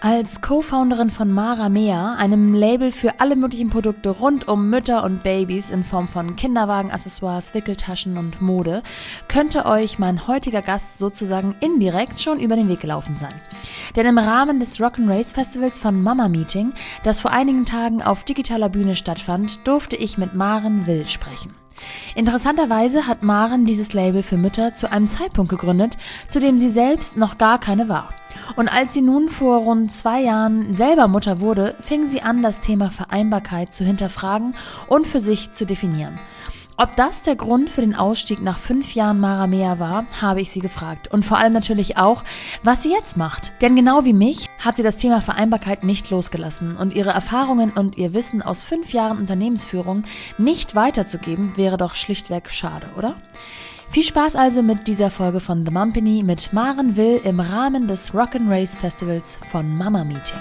Als Co-Founderin von Mara Mea, einem Label für alle möglichen Produkte rund um Mütter und Babys in Form von Kinderwagen, Accessoires, Wickeltaschen und Mode, könnte euch mein heutiger Gast sozusagen indirekt schon über den Weg gelaufen sein. Denn im Rahmen des Rock'n'Race Festivals von Mama Meeting, das vor einigen Tagen auf digitaler Bühne stattfand, durfte ich mit Maren Will sprechen. Interessanterweise hat Maren dieses Label für Mütter zu einem Zeitpunkt gegründet, zu dem sie selbst noch gar keine war. Und als sie nun vor rund 2 Jahren selber Mutter wurde, fing sie an, das Thema Vereinbarkeit zu hinterfragen und für sich zu definieren. Ob das der Grund für den Ausstieg nach 5 Jahren Mara Mea war, habe ich sie gefragt. Und vor allem natürlich auch, was sie jetzt macht. Denn genau wie mich hat sie das Thema Vereinbarkeit nicht losgelassen. Und ihre Erfahrungen und ihr Wissen aus 5 Jahren Unternehmensführung nicht weiterzugeben, wäre doch schlichtweg schade, oder? Viel Spaß also mit dieser Folge von The Mumpany mit Maren Will im Rahmen des Rock'n'Race Festivals von Mama Meeting.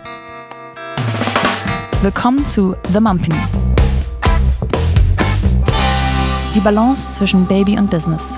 Willkommen zu The Mumpany. Die Balance zwischen Baby und Business.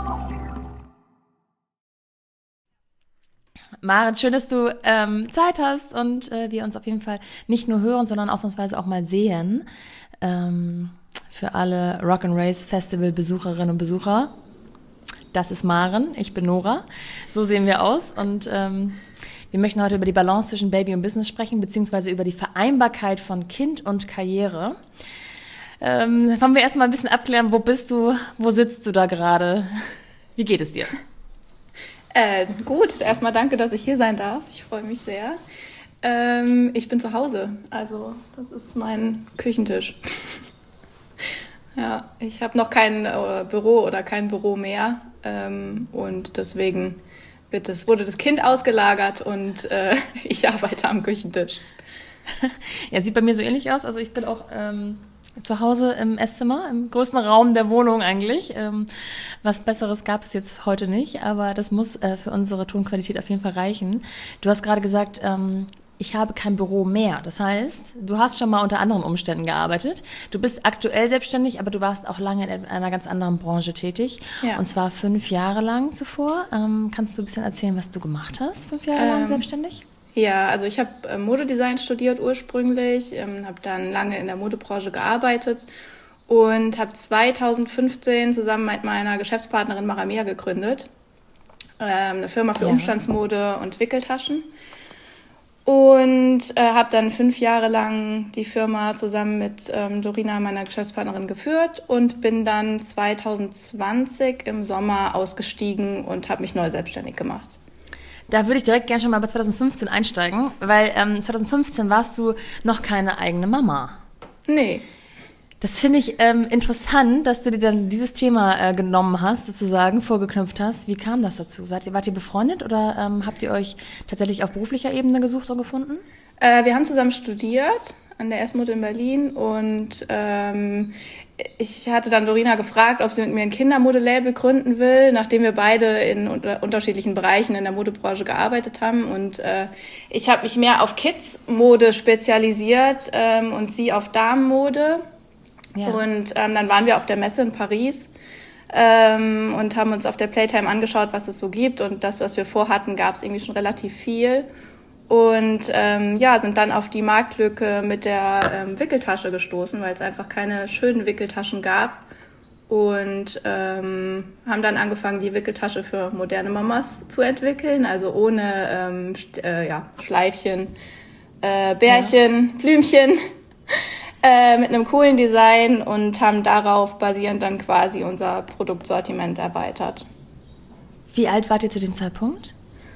Maren, schön, dass du Zeit hast und wir uns auf jeden Fall nicht nur hören, sondern ausnahmsweise auch mal sehen. Für alle Rock'n'Race Festival Besucherinnen und Besucher. Das ist Maren, ich bin Nora. So sehen wir aus und wir möchten heute über die Balance zwischen Baby und Business sprechen, beziehungsweise über die Vereinbarkeit von Kind und Karriere. Wollen wir erstmal ein bisschen abklären, wo bist du, wo sitzt du da gerade? Wie geht es dir? Gut, erstmal danke, dass ich hier sein darf. Ich freue mich sehr. Ich bin zu Hause, also das ist mein Küchentisch. Ja, ich habe noch kein Büro oder kein Büro mehr und deswegen wurde das Kind ausgelagert und ich arbeite am Küchentisch. Ja, sieht bei mir so ähnlich aus. Also ich bin auch zu Hause im Esszimmer, im größten Raum der Wohnung eigentlich. Was Besseres gab es jetzt heute nicht, aber das muss für unsere Tonqualität auf jeden Fall reichen. Du hast gerade gesagt, ich habe kein Büro mehr. Das heißt, du hast schon mal unter anderen Umständen gearbeitet. Du bist aktuell selbstständig, aber du warst auch lange in einer ganz anderen Branche tätig. Ja. Und zwar 5 Jahre lang zuvor. Kannst du ein bisschen erzählen, was du gemacht hast, 5 Jahre lang selbstständig? Ja, also ich habe Modedesign studiert ursprünglich, habe dann lange in der Modebranche gearbeitet und habe 2015 zusammen mit meiner Geschäftspartnerin Mara Mea gegründet. Eine Firma für Umstandsmode und Wickeltaschen. Und habe dann 5 Jahre lang die Firma zusammen mit Dorina, meiner Geschäftspartnerin, geführt und bin dann 2020 im Sommer ausgestiegen und habe mich neu selbstständig gemacht. Da würde ich direkt gerne schon mal bei 2015 einsteigen, weil 2015 warst du noch keine eigene Mama. Nee. Das finde ich interessant, dass du dir dann dieses Thema genommen hast, sozusagen, vorgeknüpft hast. Wie kam das dazu? Wart ihr befreundet oder habt ihr euch tatsächlich auf beruflicher Ebene gesucht und gefunden? Wir haben zusammen studiert an der Esmod in Berlin und ich hatte dann Dorina gefragt, ob sie mit mir ein Kindermodelabel gründen will, nachdem wir beide in unterschiedlichen Bereichen in der Modebranche gearbeitet haben. Und ich habe mich mehr auf Kids-Mode spezialisiert und sie auf Damenmode. Ja. Und dann waren wir auf der Messe in Paris und haben uns auf der Playtime angeschaut, was es so gibt. Und das, was wir vorhatten, gab es irgendwie schon relativ viel. Und sind dann auf die Marktlücke mit der Wickeltasche gestoßen, weil es einfach keine schönen Wickeltaschen gab. Und haben dann angefangen, die Wickeltasche für moderne Mamas zu entwickeln. Also ohne Schleifchen, Bärchen, Blümchen. Mit einem coolen Design und haben darauf basierend dann quasi unser Produktsortiment erweitert. Wie alt wart ihr zu dem Zeitpunkt?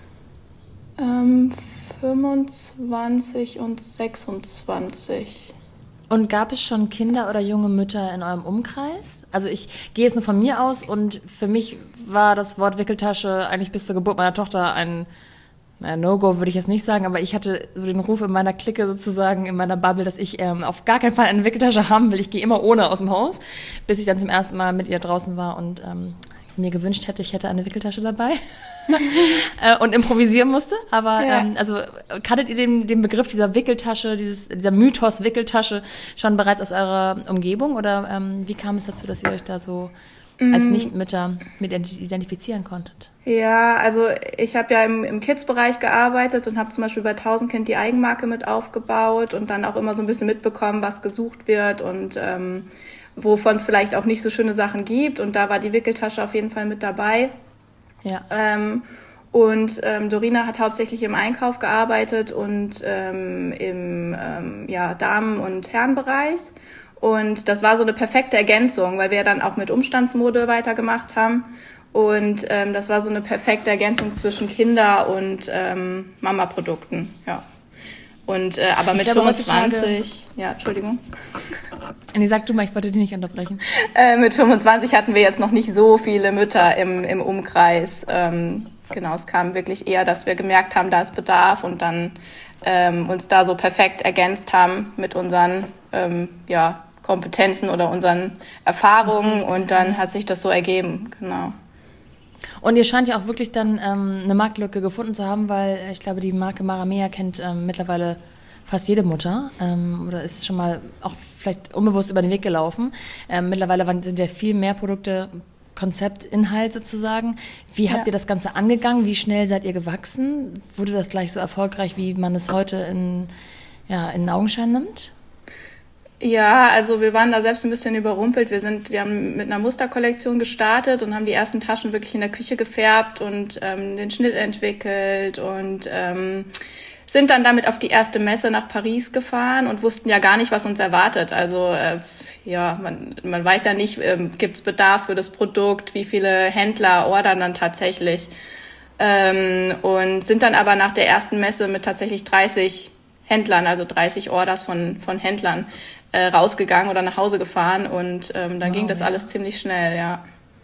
25 und 26. Und gab es schon Kinder oder junge Mütter in eurem Umkreis? Also ich gehe jetzt nur von mir aus und für mich war das Wort Wickeltasche eigentlich bis zur Geburt meiner Tochter ein No-Go würde ich jetzt nicht sagen, aber ich hatte so den Ruf in meiner Clique sozusagen, in meiner Bubble, dass ich auf gar keinen Fall eine Wickeltasche haben will. Ich gehe immer ohne aus dem Haus, bis ich dann zum ersten Mal mit ihr draußen war und mir gewünscht hätte, ich hätte eine Wickeltasche dabei und improvisieren musste. Aber kanntet ihr den Begriff dieser Wickeltasche, dieser Mythos Wickeltasche schon bereits aus eurer Umgebung? Oder wie kam es dazu, dass ihr euch da so als Nichtmütter mit identifizieren konntet? Ja, also ich habe ja im Kids-Bereich gearbeitet und habe zum Beispiel bei 1000 Kind die Eigenmarke mit aufgebaut und dann auch immer so ein bisschen mitbekommen, was gesucht wird und wovon es vielleicht auch nicht so schöne Sachen gibt. Und da war die Wickeltasche auf jeden Fall mit dabei. Ja. Dorina hat hauptsächlich im Einkauf gearbeitet und im Damen- und Herrenbereich. Und das war so eine perfekte Ergänzung, weil wir dann auch mit Umstandsmode weitergemacht haben. Und das war so eine perfekte Ergänzung zwischen Kinder- und Mama-Produkten. Ja. Und aber mit 25, ja, Entschuldigung. Nee, sag du mal, ich wollte dich nicht unterbrechen. Mit 25 hatten wir jetzt noch nicht so viele Mütter im Umkreis. Genau, es kam wirklich eher, dass wir gemerkt haben, da ist Bedarf und dann uns da so perfekt ergänzt haben mit unseren Kompetenzen oder unseren Erfahrungen und dann hat sich das so ergeben, genau. Und ihr scheint ja auch wirklich dann eine Marktlücke gefunden zu haben, weil ich glaube, die Marke Mara Mea kennt mittlerweile fast jede Mutter oder ist schon mal auch vielleicht unbewusst über den Weg gelaufen. Mittlerweile sind ja viel mehr Produkte, Konzept, Inhalt sozusagen. Wie habt ihr das Ganze angegangen? Wie schnell seid ihr gewachsen? Wurde das gleich so erfolgreich, wie man es heute in Augenschein nimmt? Ja, also wir waren da selbst ein bisschen überrumpelt. Wir haben mit einer Musterkollektion gestartet und haben die ersten Taschen wirklich in der Küche gefärbt und den Schnitt entwickelt und sind dann damit auf die erste Messe nach Paris gefahren und wussten ja gar nicht, was uns erwartet. Also man weiß ja nicht, gibt es Bedarf für das Produkt, wie viele Händler ordern dann tatsächlich. Und sind dann aber nach der ersten Messe mit tatsächlich 30 Händlern, also 30 Orders von Händlern rausgegangen oder nach Hause gefahren und dann ging das alles ziemlich schnell, ja.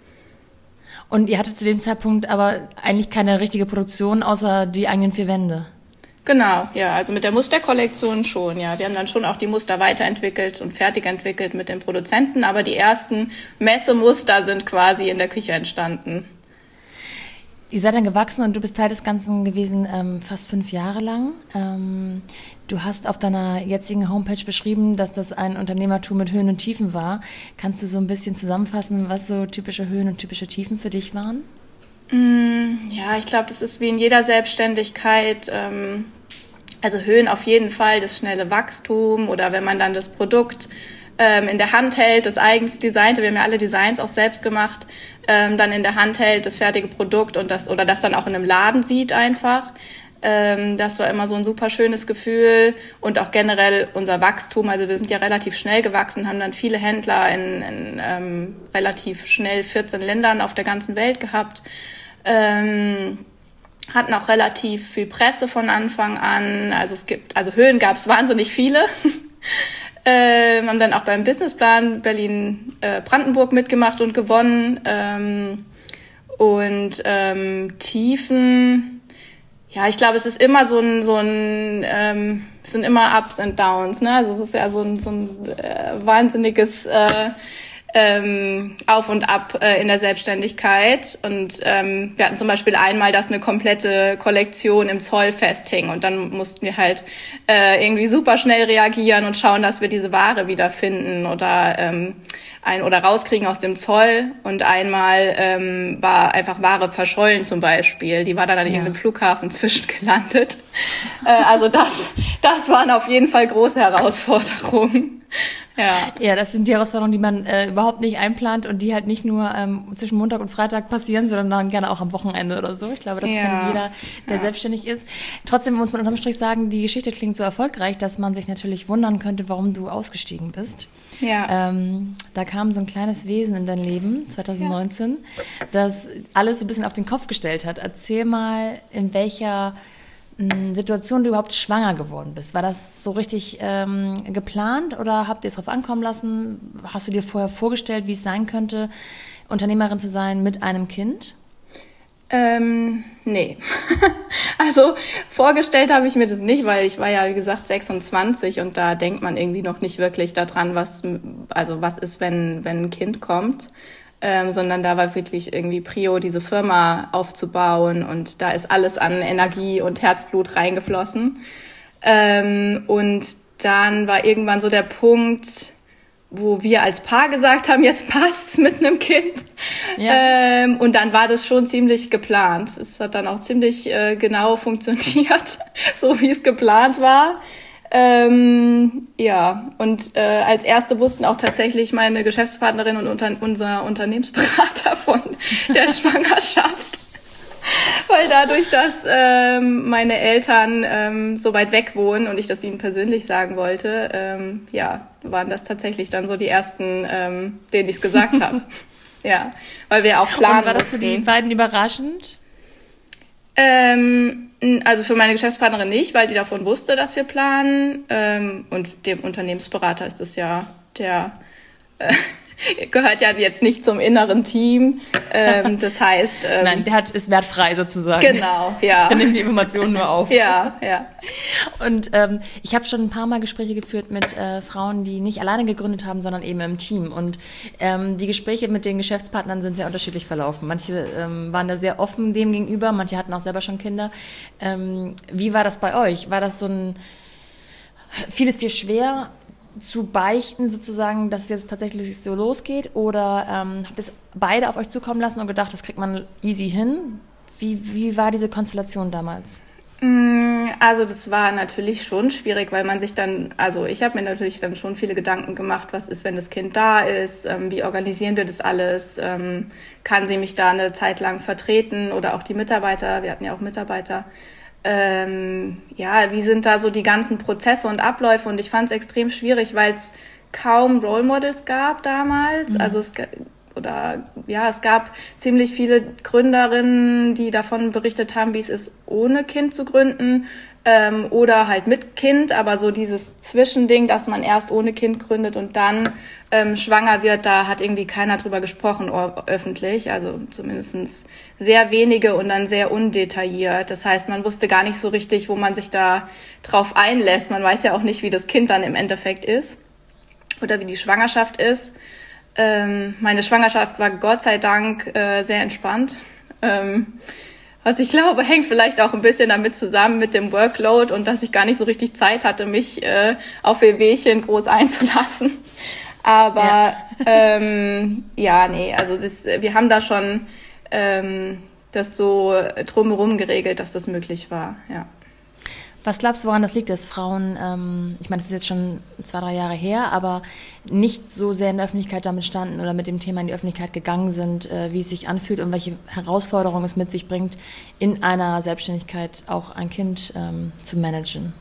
Und ihr hattet zu dem Zeitpunkt aber eigentlich keine richtige Produktion, außer die eigenen 4 Wände? Genau, ja, also mit der Musterkollektion schon, ja. Wir haben dann schon auch die Muster weiterentwickelt und fertig entwickelt mit den Produzenten, aber die ersten Messemuster sind quasi in der Küche entstanden. Ihr seid dann gewachsen und du bist Teil des Ganzen gewesen, fast 5 Jahre lang. Du hast auf deiner jetzigen Homepage beschrieben, dass das ein Unternehmertum mit Höhen und Tiefen war. Kannst du so ein bisschen zusammenfassen, was so typische Höhen und typische Tiefen für dich waren? Ja, ich glaube, das ist wie in jeder Selbstständigkeit. Also Höhen auf jeden Fall, das schnelle Wachstum oder wenn man dann das Produkt in der Hand hält, das eigens designte, wir haben ja alle Designs auch selbst gemacht, dann in der Hand hält, das fertige Produkt und das dann auch in einem Laden sieht einfach. Das war immer so ein super schönes Gefühl und auch generell unser Wachstum. Also wir sind ja relativ schnell gewachsen, haben dann viele Händler in relativ schnell 14 Ländern auf der ganzen Welt gehabt. Hatten auch relativ viel Presse von Anfang an. Also Höhen gab es wahnsinnig viele. Haben dann auch beim Businessplan Berlin-Brandenburg mitgemacht und gewonnen. Tiefen, ja, ich glaube, es ist immer es sind immer Ups und Downs, ne? Also es ist ja so ein wahnsinniges Auf und Ab in der Selbstständigkeit. Und wir hatten zum Beispiel einmal, dass eine komplette Kollektion im Zoll festhing und dann mussten wir halt irgendwie super schnell reagieren und schauen, dass wir diese Ware wiederfinden oder rauskriegen aus dem Zoll. Und einmal war einfach Ware verschollen zum Beispiel. Die war dann an irgendeinem Flughafen zwischengelandet. Also das waren auf jeden Fall große Herausforderungen. Ja, das sind die Herausforderungen, die man überhaupt nicht einplant und die halt nicht nur zwischen Montag und Freitag passieren, sondern dann gerne auch am Wochenende oder so. Ich glaube, das kennt jeder, der selbstständig ist. Trotzdem muss man unterm Strich sagen, die Geschichte klingt so erfolgreich, dass man sich natürlich wundern könnte, warum du ausgestiegen bist. Ja. Da kam so ein kleines Wesen in dein Leben, 2019, das alles so ein bisschen auf den Kopf gestellt hat. Erzähl mal, in welcher Situation du überhaupt schwanger geworden bist. War das so richtig geplant oder habt ihr es drauf ankommen lassen? Hast du dir vorher vorgestellt, wie es sein könnte, Unternehmerin zu sein mit einem Kind? Nee. Also vorgestellt habe ich mir das nicht, weil ich war ja, wie gesagt, 26 und da denkt man irgendwie noch nicht wirklich daran, was ist, wenn ein Kind kommt. Sondern da war wirklich irgendwie Prio, diese Firma aufzubauen und da ist alles an Energie und Herzblut reingeflossen. Und dann war irgendwann so der Punkt, wo wir als Paar gesagt haben, jetzt passt's mit einem Kind. Ja. Und dann war das schon ziemlich geplant. Es hat dann auch ziemlich genau funktioniert, so wie es geplant war. Ja, und als erste wussten auch tatsächlich meine Geschäftspartnerin und unser Unternehmensberater von der Schwangerschaft. Weil dadurch, dass meine Eltern so weit weg wohnen und ich das ihnen persönlich sagen wollte, ja, waren das tatsächlich dann so die ersten, denen ich es gesagt habe. Ja, weil wir auch planen mussten. Und war das für die beiden überraschend? Also für meine Geschäftspartnerin nicht, weil die davon wusste, dass wir planen. Und dem Unternehmensberater ist es ja der gehört ja jetzt nicht zum inneren Team. Das heißt... Nein, ist wertfrei sozusagen. Genau, ja. Der nimmt die Informationen nur auf. Ja, ja. Und ich habe schon ein paar Mal Gespräche geführt mit Frauen, die nicht alleine gegründet haben, sondern eben im Team. Und die Gespräche mit den Geschäftspartnern sind sehr unterschiedlich verlaufen. Manche waren da sehr offen dem gegenüber, manche hatten auch selber schon Kinder. Wie war das bei euch? War das fiel es dir schwer zu beichten sozusagen, dass es jetzt tatsächlich so losgeht, oder habt ihr es beide auf euch zukommen lassen und gedacht, das kriegt man easy hin? Wie war diese Konstellation damals? Also das war natürlich schon schwierig, weil man sich dann, also ich habe mir natürlich dann schon viele Gedanken gemacht, was ist, wenn das Kind da ist, wie organisieren wir das alles, kann sie mich da eine Zeit lang vertreten oder auch die Mitarbeiter, wir hatten ja auch Mitarbeiter. Ja, wie sind da so die ganzen Prozesse und Abläufe? Und ich fand es extrem schwierig, weil es kaum Role Models gab damals. Also es gab ziemlich viele Gründerinnen, die davon berichtet haben, wie es ist, ohne Kind zu gründen oder halt mit Kind. Aber so dieses Zwischending, dass man erst ohne Kind gründet und dann schwanger wird, da hat irgendwie keiner drüber gesprochen öffentlich. Also zumindest sehr wenige und dann sehr undetailliert. Das heißt, man wusste gar nicht so richtig, wo man sich da drauf einlässt. Man weiß ja auch nicht, wie das Kind dann im Endeffekt ist oder wie die Schwangerschaft ist. Meine Schwangerschaft war Gott sei Dank sehr entspannt. Was ich glaube, hängt vielleicht auch ein bisschen damit zusammen mit dem Workload und dass ich gar nicht so richtig Zeit hatte, mich auf Wehwehchen groß einzulassen. Aber also wir haben da schon das so drumherum geregelt, dass das möglich war, ja. Was glaubst du, woran das liegt, dass Frauen, ich meine, das ist jetzt schon 2-3 Jahre her, aber nicht so sehr in der Öffentlichkeit damit standen oder mit dem Thema in die Öffentlichkeit gegangen sind, wie es sich anfühlt und welche Herausforderungen es mit sich bringt, in einer Selbstständigkeit auch ein Kind zu managen?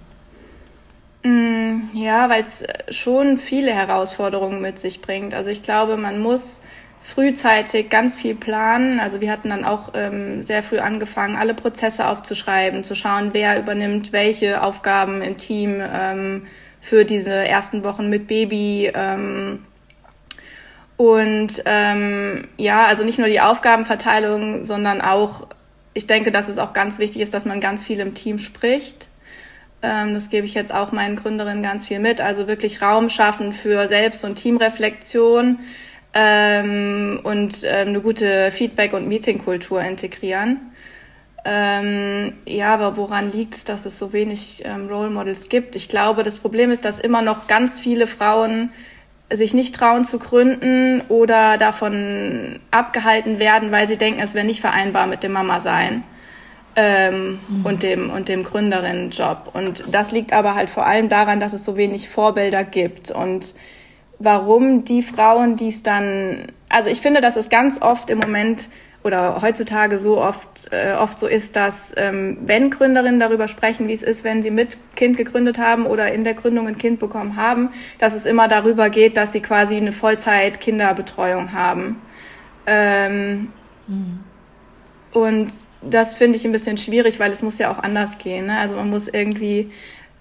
Ja, weil es schon viele Herausforderungen mit sich bringt. Also ich glaube, man muss frühzeitig ganz viel planen. Also wir hatten dann auch sehr früh angefangen, alle Prozesse aufzuschreiben, zu schauen, wer übernimmt welche Aufgaben im Team für diese ersten Wochen mit Baby. Also nicht nur die Aufgabenverteilung, sondern auch, ich denke, dass es auch ganz wichtig ist, dass man ganz viel im Team spricht. Das gebe ich jetzt auch meinen Gründerinnen ganz viel mit. Also wirklich Raum schaffen für Selbst- und Teamreflexion. Und eine gute Feedback- und Meetingkultur integrieren. Aber woran liegt es, dass es so wenig Role Models gibt? Ich glaube, das Problem ist, dass immer noch ganz viele Frauen sich nicht trauen zu gründen oder davon abgehalten werden, weil sie denken, es wäre nicht vereinbar mit dem Mama-Sein und dem Gründerinnenjob. Und das liegt aber halt vor allem daran, dass es so wenig Vorbilder gibt. Und warum die Frauen, die es dann, also ich finde, dass es ganz oft im Moment oder heutzutage so oft so ist, dass wenn Gründerinnen darüber sprechen, wie es ist, wenn sie mit Kind gegründet haben oder in der Gründung ein Kind bekommen haben, dass es immer darüber geht, dass sie quasi eine Vollzeit-Kinderbetreuung haben. Und das finde ich ein bisschen schwierig, weil es muss ja auch anders gehen, ne? Also man muss irgendwie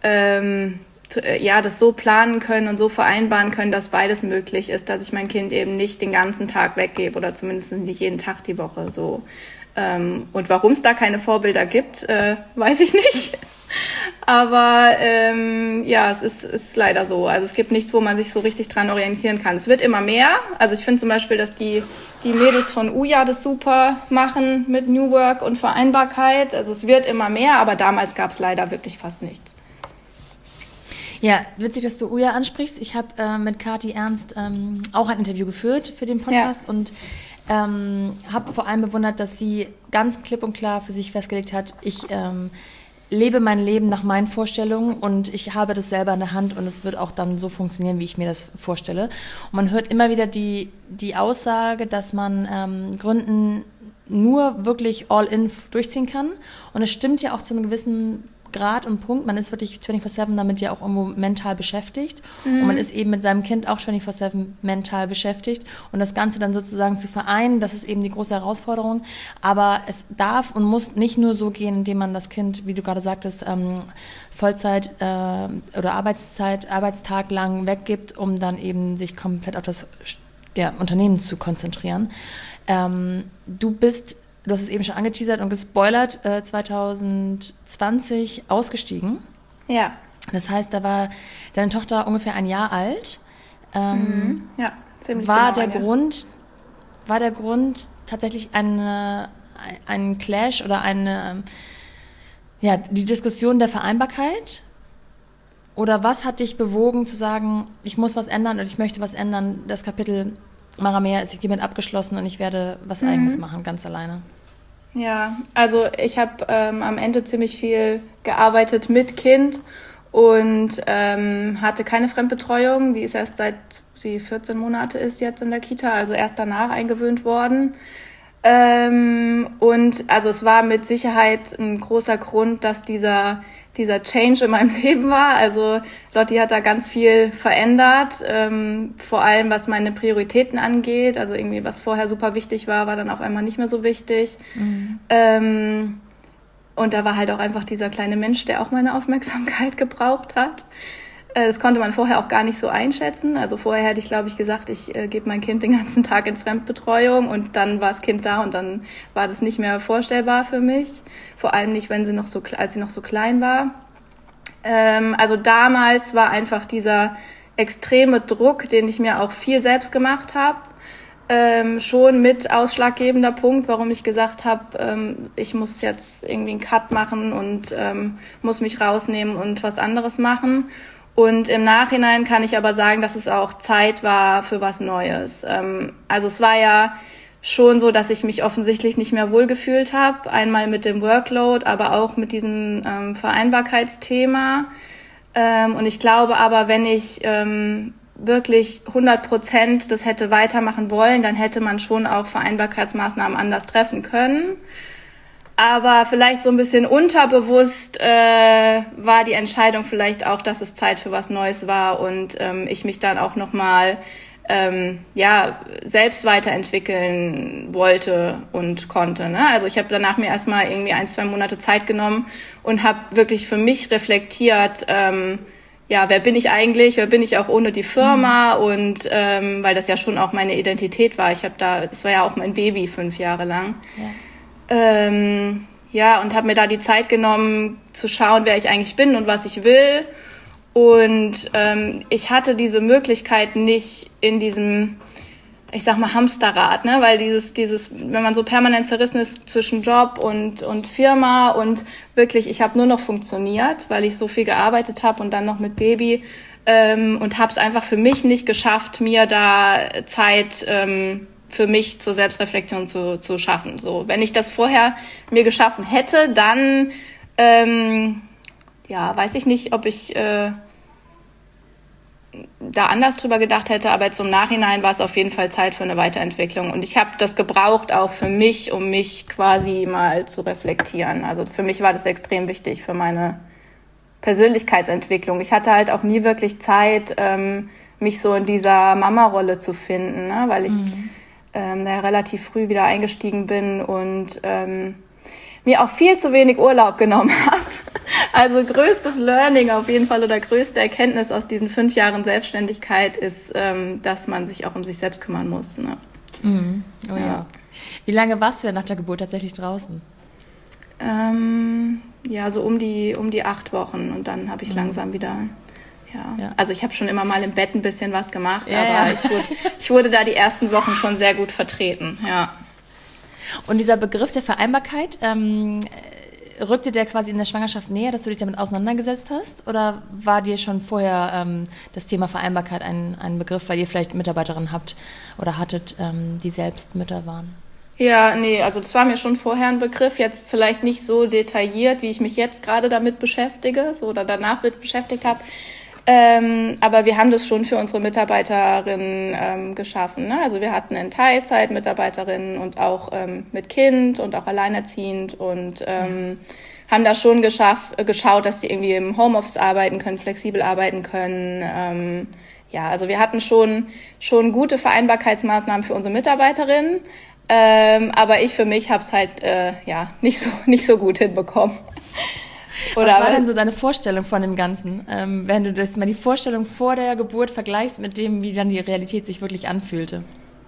das so planen können und so vereinbaren können, dass beides möglich ist, dass ich mein Kind eben nicht den ganzen Tag weggebe oder zumindest nicht jeden Tag die Woche so. Und warum es da keine Vorbilder gibt, weiß ich nicht. Aber es ist leider so. Also es gibt nichts, wo man sich so richtig dran orientieren kann. Es wird immer mehr. Also ich finde zum Beispiel, dass die Mädels von Uja das super machen mit New Work und Vereinbarkeit. Also es wird immer mehr, aber damals gab es leider wirklich fast nichts. Ja, witzig, dass du Uja ansprichst. Ich habe mit Kathi Ernst auch ein Interview geführt für den Podcast und habe vor allem bewundert, dass sie ganz klipp und klar für sich festgelegt hat, ich lebe mein Leben nach meinen Vorstellungen und ich habe das selber in der Hand und es wird auch dann so funktionieren, wie ich mir das vorstelle. Und man hört immer wieder die Aussage, dass man Gründen nur wirklich all in durchziehen kann. Und es stimmt ja auch zu einem gewissen Grad und Punkt. Man ist wirklich 24/7 damit ja auch irgendwo mental beschäftigt. Und man ist eben mit seinem Kind auch 24/7 mental beschäftigt. Und das Ganze dann sozusagen zu vereinen, das ist eben die große Herausforderung. Aber es darf und muss nicht nur so gehen, indem man das Kind, wie du gerade sagtest, Vollzeit oder Arbeitstag lang weggibt, um dann eben sich komplett auf das Unternehmen zu konzentrieren. Du hast es eben schon angeteasert und gespoilert, 2020 ausgestiegen. Ja. Das heißt, da war deine Tochter ungefähr ein Jahr alt. Ja, ziemlich war genau. War der Grund tatsächlich ein Clash oder die Diskussion der Vereinbarkeit? Oder was hat dich bewogen zu sagen, ich muss was ändern und ich möchte was ändern, das Kapitel Mara Mehr ist hiermit abgeschlossen und ich werde was Eigenes machen, ganz alleine. Ja, also ich habe am Ende ziemlich viel gearbeitet mit Kind und hatte keine Fremdbetreuung. Die ist erst seit sie 14 Monate ist jetzt in der Kita, also erst danach eingewöhnt worden. Und also es war mit Sicherheit ein großer Grund, dass dieser Change in meinem Leben war. Also Lotti hat da ganz viel verändert, vor allem was meine Prioritäten angeht. Also irgendwie, was vorher super wichtig war dann auf einmal nicht mehr so wichtig. Und da war halt auch einfach dieser kleine Mensch, der auch meine Aufmerksamkeit gebraucht hat. Das konnte man vorher auch gar nicht so einschätzen. Also vorher hätte ich, glaube ich, gesagt, ich gebe mein Kind den ganzen Tag in Fremdbetreuung und dann war das Kind da und dann war das nicht mehr vorstellbar für mich. Vor allem nicht, als sie noch so klein war. Also damals war einfach dieser extreme Druck, den ich mir auch viel selbst gemacht habe, schon mit ausschlaggebender Punkt, warum ich gesagt habe, ich muss jetzt irgendwie einen Cut machen und muss mich rausnehmen und was anderes machen. Und im Nachhinein kann ich aber sagen, dass es auch Zeit war für was Neues. Also es war ja schon so, dass ich mich offensichtlich nicht mehr wohlgefühlt habe. Einmal mit dem Workload, aber auch mit diesem Vereinbarkeitsthema. Und ich glaube aber, wenn ich wirklich 100% das hätte weitermachen wollen, dann hätte man schon auch Vereinbarkeitsmaßnahmen anders treffen können. Aber vielleicht so ein bisschen unterbewusst war die Entscheidung vielleicht auch, dass es Zeit für was Neues war und ich mich dann auch nochmal selbst weiterentwickeln wollte und konnte. Ne? Also ich habe danach mir erstmal irgendwie 1-2 Monate Zeit genommen und habe wirklich für mich reflektiert, wer bin ich eigentlich, wer bin ich auch ohne die Firma und weil das ja schon auch meine Identität war. Das war ja auch mein Baby 5 Jahre lang. Ja. Und habe mir da die Zeit genommen, zu schauen, wer ich eigentlich bin und was ich will. Und ich hatte diese Möglichkeit nicht in diesem, ich sag mal, Hamsterrad, ne? Weil wenn man so permanent zerrissen ist zwischen Job und Firma und wirklich, ich habe nur noch funktioniert, weil ich so viel gearbeitet habe und dann noch mit Baby und habe es einfach für mich nicht geschafft, mir da Zeit für mich zur Selbstreflexion zu schaffen. So, wenn ich das vorher mir geschaffen hätte, dann weiß ich nicht, ob ich da anders drüber gedacht hätte, aber jetzt im Nachhinein war es auf jeden Fall Zeit für eine Weiterentwicklung. Und ich habe das gebraucht auch für mich, um mich quasi mal zu reflektieren. Also für mich war das extrem wichtig für meine Persönlichkeitsentwicklung. Ich hatte halt auch nie wirklich Zeit, mich so in dieser Mama-Rolle zu finden, ne? Weil ich relativ früh wieder eingestiegen bin und mir auch viel zu wenig Urlaub genommen habe. Also größtes Learning auf jeden Fall oder größte Erkenntnis aus diesen 5 Jahren Selbstständigkeit ist, dass man sich auch um sich selbst kümmern muss. Ne? Oh ja. Wie lange warst du denn nach der Geburt tatsächlich draußen? So um die 8 Wochen und dann habe ich langsam wieder... Ja. Also ich habe schon immer mal im Bett ein bisschen was gemacht, aber ich wurde da die ersten Wochen schon sehr gut vertreten, ja. Und dieser Begriff der Vereinbarkeit, rückte der quasi in der Schwangerschaft näher, dass du dich damit auseinandergesetzt hast? Oder war dir schon vorher das Thema Vereinbarkeit ein Begriff, weil ihr vielleicht Mitarbeiterinnen habt oder hattet, die selbst Mütter waren? Ja, nee, also das war mir schon vorher ein Begriff, jetzt vielleicht nicht so detailliert, wie ich mich jetzt gerade damit beschäftige, so oder danach mit beschäftigt habe. Aber wir haben das schon für unsere Mitarbeiterinnen geschaffen. Ne? Also wir hatten in Teilzeit Mitarbeiterinnen und auch mit Kind und auch alleinerziehend und haben da schon geschaut, dass sie irgendwie im Homeoffice arbeiten können, flexibel arbeiten können. Ja, also wir hatten schon gute Vereinbarkeitsmaßnahmen für unsere Mitarbeiterinnen. Aber ich für mich habe es halt nicht so gut hinbekommen. Was war denn so deine Vorstellung von dem Ganzen? Wenn du das mal die Vorstellung vor der Geburt vergleichst mit dem, wie dann die Realität sich wirklich anfühlte?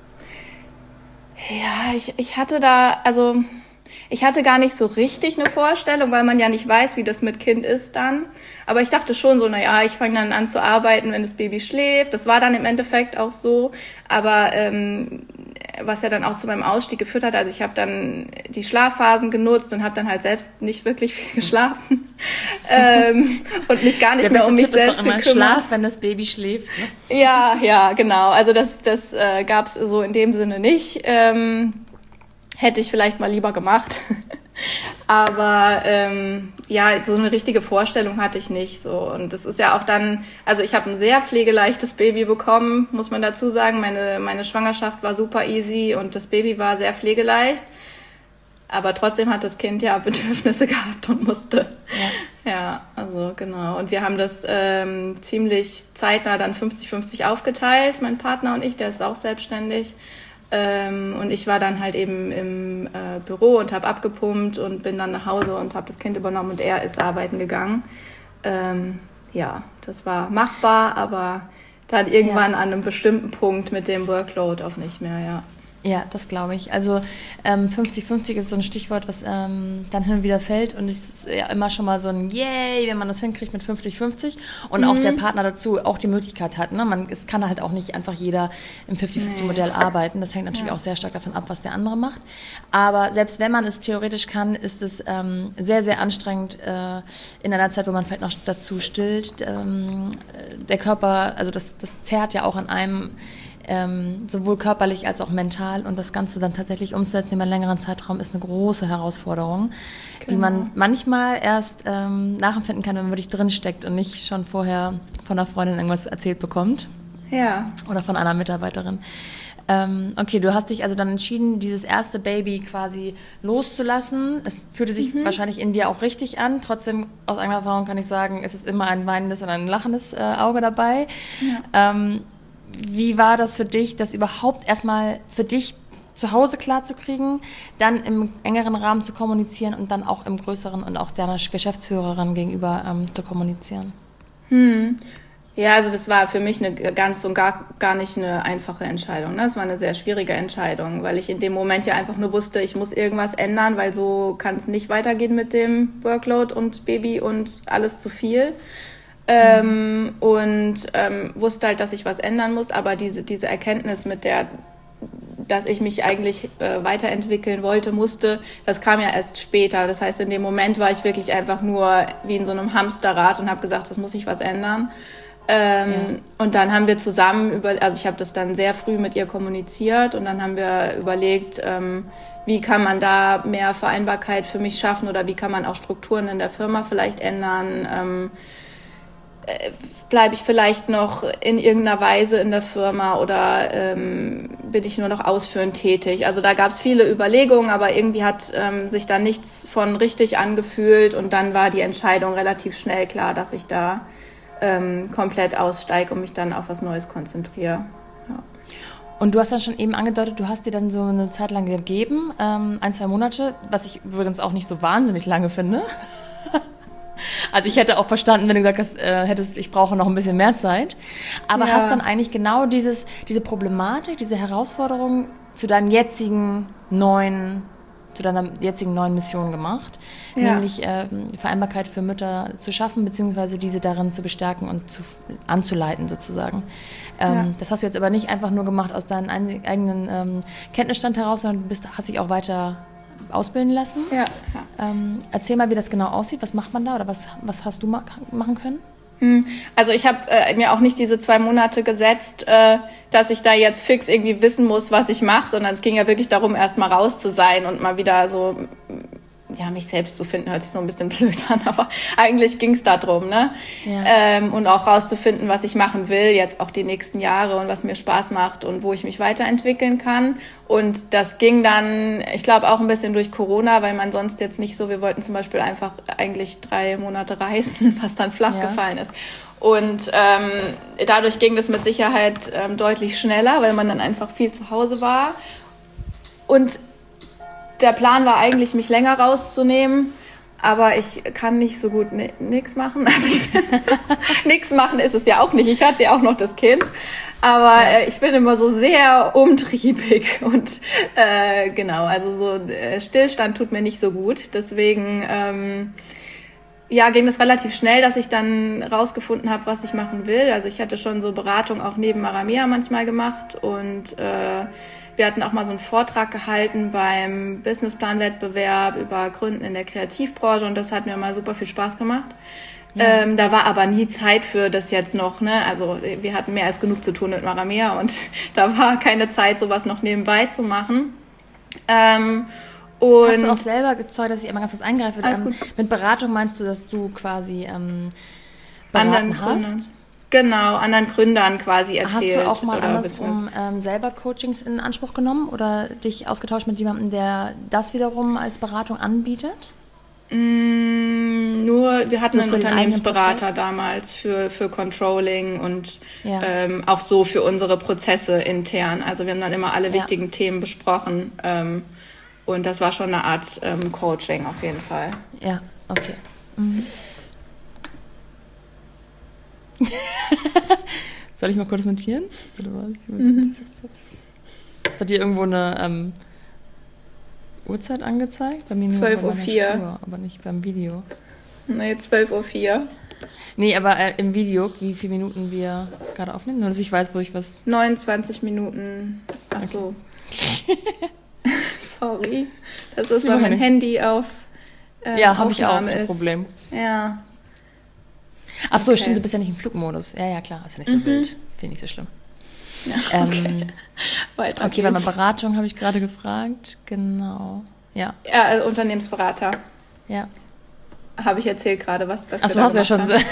Ja, ich hatte gar nicht so richtig eine Vorstellung, weil man ja nicht weiß, wie das mit Kind ist dann. Aber ich dachte schon so, naja, ich fange dann an zu arbeiten, wenn das Baby schläft. Das war dann im Endeffekt auch so. Aber was ja dann auch zu meinem Ausstieg geführt hat, also ich habe dann die Schlafphasen genutzt und habe dann halt selbst nicht wirklich viel geschlafen und mich gar nicht mehr um mich selbst gekümmert. Schlaf, wenn das Baby schläft. Ne? Ja, genau. Also das gab es so in dem Sinne nicht. Hätte ich vielleicht mal lieber gemacht. Aber so eine richtige Vorstellung hatte ich nicht. So. Und das ist ja auch dann, also ich habe ein sehr pflegeleichtes Baby bekommen, muss man dazu sagen. Meine Schwangerschaft war super easy und das Baby war sehr pflegeleicht. Aber trotzdem hat das Kind ja Bedürfnisse gehabt und musste. Ja, also genau. Und wir haben das ziemlich zeitnah dann 50-50 aufgeteilt, mein Partner und ich, der ist auch selbstständig. Und ich war dann halt eben im Büro und habe abgepumpt und bin dann nach Hause und habe das Kind übernommen und er ist arbeiten gegangen. Das war machbar, aber dann irgendwann an einem bestimmten Punkt mit dem Workload auch nicht mehr, ja. Ja, das glaube ich. Also 50-50 ist so ein Stichwort, was dann hin und wieder fällt und es ist ja immer schon mal so ein Yay, wenn man das hinkriegt mit 50-50 und auch der Partner dazu auch die Möglichkeit hat. Ne? Es kann halt auch nicht einfach jeder im 50-50-Modell arbeiten. Das hängt natürlich auch sehr stark davon ab, was der andere macht. Aber selbst wenn man es theoretisch kann, ist es sehr, sehr anstrengend in einer Zeit, wo man vielleicht noch dazu stillt. Der Körper, also das zerrt ja auch an einem, sowohl körperlich als auch mental und das Ganze dann tatsächlich umzusetzen über einen längeren Zeitraum ist eine große Herausforderung, die man manchmal erst nachempfinden kann, wenn man wirklich drinsteckt und nicht schon vorher von einer Freundin irgendwas erzählt bekommt. Ja. Oder von einer Mitarbeiterin. Okay, du hast dich also dann entschieden, dieses erste Baby quasi loszulassen. Es fühlte sich wahrscheinlich in dir auch richtig an. Trotzdem, aus eigener Erfahrung kann ich sagen, es ist immer ein weinendes und ein lachendes Auge dabei. Ja. Wie war das für dich, das überhaupt erstmal für dich zu Hause klarzukriegen, dann im engeren Rahmen zu kommunizieren und dann auch im größeren und auch deiner Geschäftsführerin gegenüber zu kommunizieren? Ja, also das war für mich eine ganz und gar nicht eine einfache Entscheidung. Ne? Es war eine sehr schwierige Entscheidung, weil ich in dem Moment ja einfach nur wusste, ich muss irgendwas ändern, weil so kann es nicht weitergehen mit dem Workload und Baby und alles zu viel. Wusste halt, dass ich was ändern muss, aber diese Erkenntnis dass ich mich eigentlich weiterentwickeln musste, das kam ja erst später. Das heißt, in dem Moment war ich wirklich einfach nur wie in so einem Hamsterrad und habe gesagt, das muss ich was ändern. Und dann haben wir zusammen also ich habe das dann sehr früh mit ihr kommuniziert und dann haben wir überlegt, wie kann man da mehr Vereinbarkeit für mich schaffen oder wie kann man auch Strukturen in der Firma vielleicht ändern. Bleibe ich vielleicht noch in irgendeiner Weise in der Firma oder bin ich nur noch ausführend tätig? Also da gab es viele Überlegungen, aber irgendwie hat sich da nichts von richtig angefühlt und dann war die Entscheidung relativ schnell klar, dass ich da komplett aussteige und mich dann auf was Neues konzentriere. Ja. Und du hast dann schon eben angedeutet, du hast dir dann so eine Zeit lang gegeben, 1-2 Monate, was ich übrigens auch nicht so wahnsinnig lange finde. Also ich hätte auch verstanden, wenn du gesagt hättest, ich brauche noch ein bisschen mehr Zeit. Aber hast dann eigentlich genau diese Problematik, diese Herausforderung zu deiner jetzigen neuen Mission gemacht, nämlich Vereinbarkeit für Mütter zu schaffen, beziehungsweise diese darin zu bestärken und anzuleiten sozusagen. Das hast du jetzt aber nicht einfach nur gemacht aus deinem eigenen Kenntnisstand heraus, sondern hast dich auch weiter ausbilden lassen. Ja. Erzähl mal, wie das genau aussieht. Was macht man da oder was hast du machen können? Also ich habe mir auch nicht diese 2 Monate gesetzt, dass ich da jetzt fix irgendwie wissen muss, was ich mache, sondern es ging ja wirklich darum, erst mal raus zu sein und mal wieder so, ja, mich selbst zu finden, hört sich so ein bisschen blöd an, aber eigentlich ging es darum, ne? Ja. Und auch rauszufinden, was ich machen will, jetzt auch die nächsten Jahre und was mir Spaß macht und wo ich mich weiterentwickeln kann. Und das ging dann, ich glaube, auch ein bisschen durch Corona, weil man sonst jetzt nicht so, wir wollten zum Beispiel einfach eigentlich 3 Monate reisen, was dann flach gefallen ist. Und dadurch ging das mit Sicherheit deutlich schneller, weil man dann einfach viel zu Hause war. Und der Plan war eigentlich, mich länger rauszunehmen, aber ich kann nicht so gut nichts machen. Also nichts machen ist es ja auch nicht. Ich hatte ja auch noch das Kind, aber ich bin immer so sehr umtriebig und genau, also so Stillstand tut mir nicht so gut. Deswegen ging es relativ schnell, dass ich dann rausgefunden habe, was ich machen will. Also ich hatte schon so Beratung auch neben Maramea manchmal gemacht und wir hatten auch mal so einen Vortrag gehalten beim Businessplan-Wettbewerb über Gründen in der Kreativbranche und das hat mir mal super viel Spaß gemacht. Ja. Da war aber nie Zeit für das jetzt noch, ne? Also wir hatten mehr als genug zu tun mit Maramea und da war keine Zeit, sowas noch nebenbei zu machen. Und hast du auch selber, sorry, dass ich immer ganz kurz eingreife, mit Beratung meinst du, dass du quasi beraten hast? Genau, anderen Gründern quasi erzählt. Hast du auch mal andersrum selber Coachings in Anspruch genommen oder dich ausgetauscht mit jemandem, der das wiederum als Beratung anbietet? Nur, wir hatten einen Unternehmensberater damals für Controlling und auch so für unsere Prozesse intern. Also wir haben dann immer alle wichtigen Themen besprochen und das war schon eine Art Coaching auf jeden Fall. Ja, okay. Mhm. Soll ich mal kurz notieren? Oder was? Ist bei dir irgendwo eine Uhrzeit angezeigt? Bei mir 12:04 Uhr, aber nicht beim Video. Nee, 12:04 Nee, aber im Video, wie viele Minuten wir gerade aufnehmen? Nur, dass ich weiß, wo ich was... 29 Minuten. Ach so. Okay. Sorry. Das ist, weil mein Handy auf habe ich auch das Problem. Ja. Ach so, stimmt, du bist ja nicht im Flugmodus. Ja, klar, ist ja nicht so wild. Finde ich nicht so schlimm. Ja, okay. Weiter okay, bei meiner Beratung habe ich gerade gefragt. Genau. Ja, Unternehmensberater. Ja. Habe ich erzählt gerade, was wir Achso, hast du ja schon so.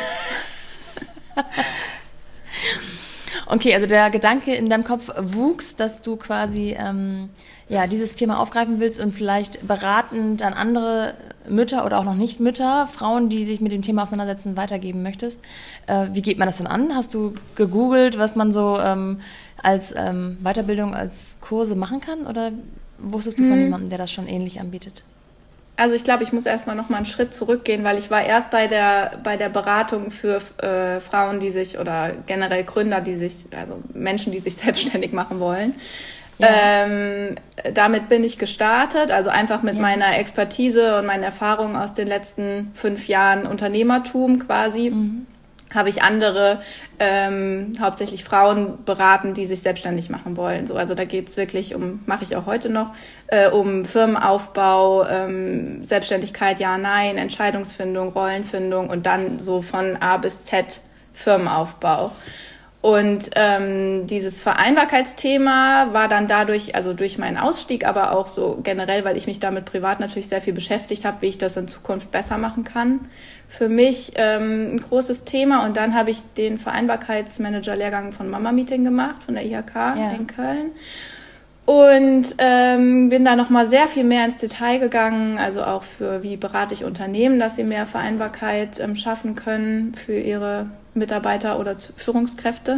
Okay, also der Gedanke in deinem Kopf wuchs, dass du quasi dieses Thema aufgreifen willst und vielleicht beratend an andere Mütter oder auch noch nicht Mütter, Frauen, die sich mit dem Thema auseinandersetzen, weitergeben möchtest. Wie geht man das denn an? Hast du gegoogelt, was man so als Weiterbildung, als Kurse machen kann? Oder wusstest du von jemandem, der das schon ähnlich anbietet? Also ich glaube, ich muss erstmal noch mal einen Schritt zurückgehen, weil ich war erst bei der Beratung für Frauen, die sich oder generell Gründer, also Menschen, die sich selbstständig machen wollen. Ja. Damit bin ich gestartet, also einfach mit meiner Expertise und meinen Erfahrungen aus den letzten 5 Jahren Unternehmertum quasi. Habe ich andere, hauptsächlich Frauen beraten, die sich selbstständig machen wollen. So, also da geht's wirklich mache ich auch heute noch, um Firmenaufbau, Selbstständigkeit, ja, nein, Entscheidungsfindung, Rollenfindung und dann so von A bis Z Firmenaufbau. Und dieses Vereinbarkeitsthema war dann dadurch, also durch meinen Ausstieg, aber auch so generell, weil ich mich damit privat natürlich sehr viel beschäftigt habe, wie ich das in Zukunft besser machen kann. Für mich ein großes Thema. Und dann habe ich den Vereinbarkeitsmanager-Lehrgang von Mama Meeting gemacht, von der IHK in Köln. Und bin da nochmal sehr viel mehr ins Detail gegangen, also auch für wie berate ich Unternehmen, dass sie mehr Vereinbarkeit schaffen können für ihre Mitarbeiter oder Führungskräfte.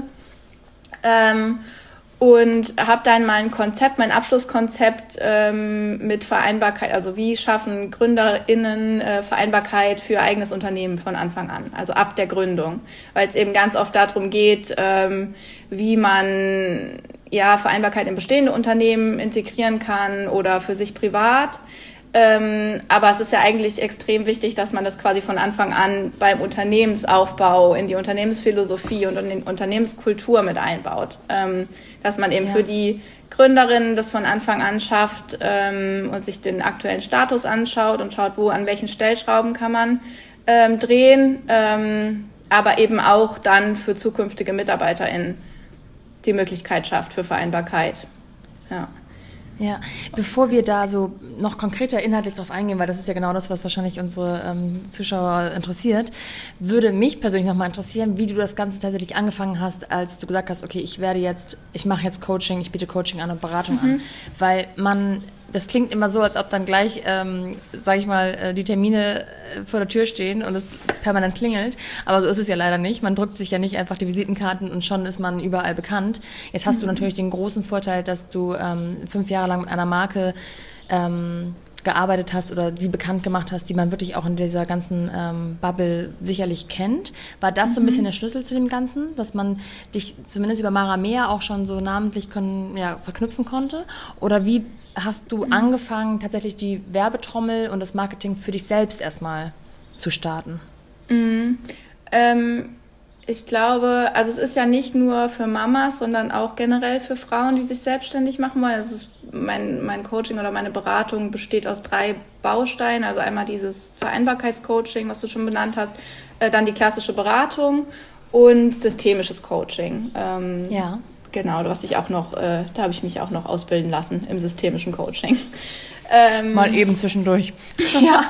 Und habe dann mein Abschlusskonzept mit Vereinbarkeit, also wie schaffen GründerInnen Vereinbarkeit für eigenes Unternehmen von Anfang an, also ab der Gründung, weil es eben ganz oft darum geht, wie man Vereinbarkeit in bestehende Unternehmen integrieren kann oder für sich privat. Aber es ist ja eigentlich extrem wichtig, dass man das quasi von Anfang an beim Unternehmensaufbau in die Unternehmensphilosophie und in die Unternehmenskultur mit einbaut. Dass man eben für die Gründerinnen das von Anfang an schafft und sich den aktuellen Status anschaut und schaut, an welchen Stellschrauben kann man drehen, aber eben auch dann für zukünftige MitarbeiterInnen die Möglichkeit schafft für Vereinbarkeit. Ja, bevor wir da so noch konkreter inhaltlich drauf eingehen, weil das ist ja genau das, was wahrscheinlich unsere Zuschauer interessiert, würde mich persönlich nochmal interessieren, wie du das Ganze tatsächlich angefangen hast, als du gesagt hast, okay, ich mache jetzt Coaching, ich biete Coaching an und Beratung an. Weil das klingt immer so, als ob dann gleich, sage ich mal, die Termine vor der Tür stehen und es permanent klingelt. Aber so ist es ja leider nicht. Man drückt sich ja nicht einfach die Visitenkarten und schon ist man überall bekannt. Jetzt hast du natürlich den großen Vorteil, dass du 5 Jahre lang mit einer Marke gearbeitet hast oder die bekannt gemacht hast, die man wirklich auch in dieser ganzen Bubble sicherlich kennt. War das so ein bisschen der Schlüssel zu dem Ganzen, dass man dich zumindest über Mara Mea auch schon so namentlich verknüpfen konnte? Oder wie hast du angefangen, tatsächlich die Werbetrommel und das Marketing für dich selbst erstmal zu starten? Ich glaube, also es ist ja nicht nur für Mamas, sondern auch generell für Frauen, die sich selbstständig machen wollen. Es ist mein Coaching oder meine Beratung besteht aus 3 Bausteinen. Also einmal dieses Vereinbarkeitscoaching, was du schon benannt hast, dann die klassische Beratung und systemisches Coaching. Genau, da habe ich mich auch noch ausbilden lassen im systemischen Coaching. Mal eben zwischendurch. Ja.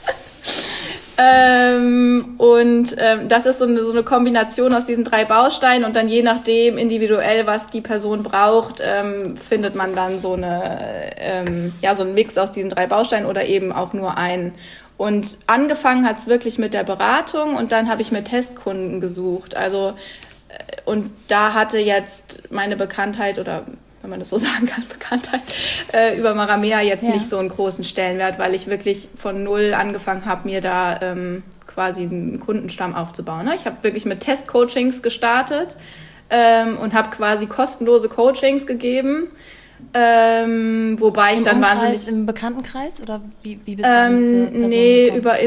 Das ist so eine Kombination aus diesen 3 Bausteinen und dann je nachdem individuell, was die Person braucht, findet man dann so einen Mix aus diesen 3 Bausteinen oder eben auch nur einen. Und angefangen hat es wirklich mit der Beratung und dann habe ich mir Testkunden gesucht. Und da hatte jetzt meine Bekanntheit oder wenn man das so sagen kann, Bekanntheit über Mara Mea jetzt nicht so einen großen Stellenwert, weil ich wirklich von null angefangen habe, mir da quasi einen Kundenstamm aufzubauen. Ne? Ich habe wirklich mit Testcoachings gestartet und habe quasi kostenlose Coachings gegeben, wobei ich dann wahnsinnig... Im Bekanntenkreis oder wie bist du an diese Person gekommen? Über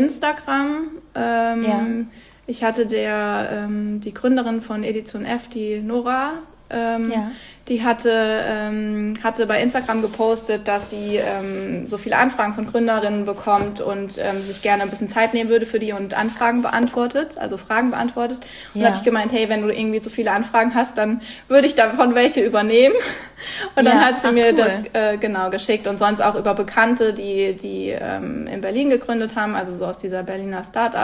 Instagram. Ich hatte die Gründerin von Edition F, die Nora, die hatte bei Instagram gepostet, dass sie so viele Anfragen von Gründerinnen bekommt und sich gerne ein bisschen Zeit nehmen würde für die und Fragen beantwortet. Und da habe ich gemeint, hey, wenn du irgendwie so viele Anfragen hast, dann würde ich davon welche übernehmen. Und dann hat sie mir das geschickt und sonst auch über Bekannte, die in Berlin gegründet haben, also so aus dieser Berliner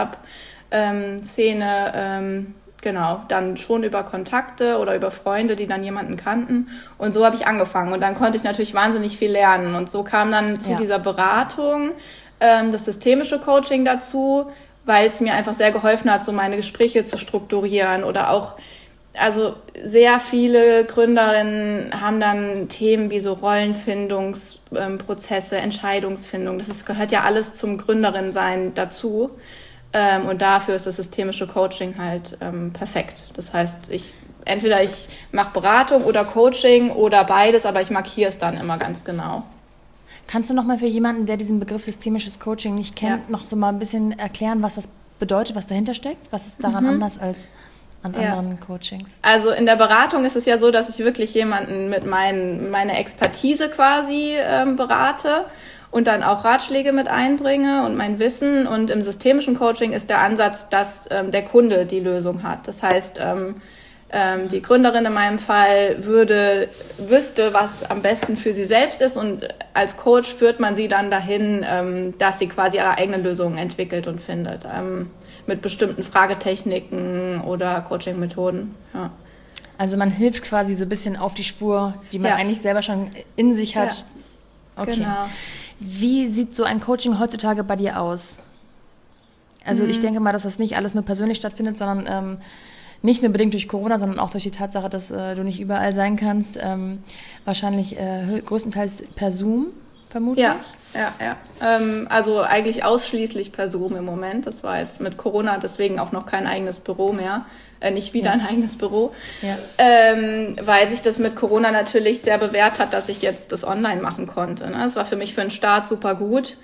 Start-up-Szene, dann schon über Kontakte oder über Freunde, die dann jemanden kannten. Und so habe ich angefangen. Und dann konnte ich natürlich wahnsinnig viel lernen. Und so kam dann zu dieser Beratung das systemische Coaching dazu, weil es mir einfach sehr geholfen hat, so meine Gespräche zu strukturieren oder auch, also sehr viele Gründerinnen haben dann Themen wie so Rollenfindungsprozesse, Entscheidungsfindung. Gehört ja alles zum Gründerin-Sein dazu. Und dafür ist das systemische Coaching halt perfekt. Das heißt, ich mache Beratung oder Coaching oder beides, aber ich markiere es dann immer ganz genau. Kannst du noch mal für jemanden, der diesen Begriff systemisches Coaching nicht kennt, noch so mal ein bisschen erklären, was das bedeutet, was dahinter steckt? Was ist daran anders als an anderen Coachings? Also in der Beratung ist es ja so, dass ich wirklich jemanden mit meiner Expertise quasi berate und dann auch Ratschläge mit einbringe und mein Wissen. Und im systemischen Coaching ist der Ansatz, dass der Kunde die Lösung hat. Das heißt, die Gründerin in meinem Fall wüsste, was am besten für sie selbst ist. Und als Coach führt man sie dann dahin, dass sie quasi ihre eigenen Lösungen entwickelt und findet. Mit bestimmten Fragetechniken oder Coaching-Methoden. Ja. Also man hilft quasi so ein bisschen auf die Spur, die man eigentlich selber schon in sich hat. Ja. Okay. Genau. Wie sieht so ein Coaching heutzutage bei dir aus? Also ich denke mal, dass das nicht alles nur persönlich stattfindet, sondern nicht nur bedingt durch Corona, sondern auch durch die Tatsache, dass du nicht überall sein kannst. Wahrscheinlich größtenteils per Zoom, vermutlich. Ja. Also eigentlich ausschließlich per Zoom im Moment. Das war jetzt mit Corona deswegen auch noch kein eigenes Büro mehr. Nicht wieder ein eigenes Büro. Ja. Weil sich das mit Corona natürlich sehr bewährt hat, dass ich jetzt das online machen konnte. Ne? Das war für mich für den Start super gut.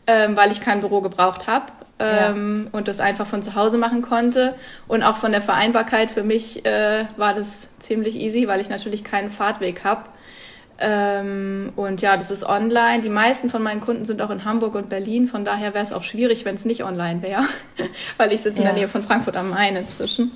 weil ich kein Büro gebraucht habe. Und das einfach von zu Hause machen konnte. Und auch von der Vereinbarkeit für mich war das ziemlich easy, weil ich natürlich keinen Fahrtweg habe. Und ja, das ist online. Die meisten von meinen Kunden sind auch in Hamburg und Berlin. Von daher wäre es auch schwierig, wenn es nicht online wäre, weil ich sitze in der Nähe von Frankfurt am Main inzwischen.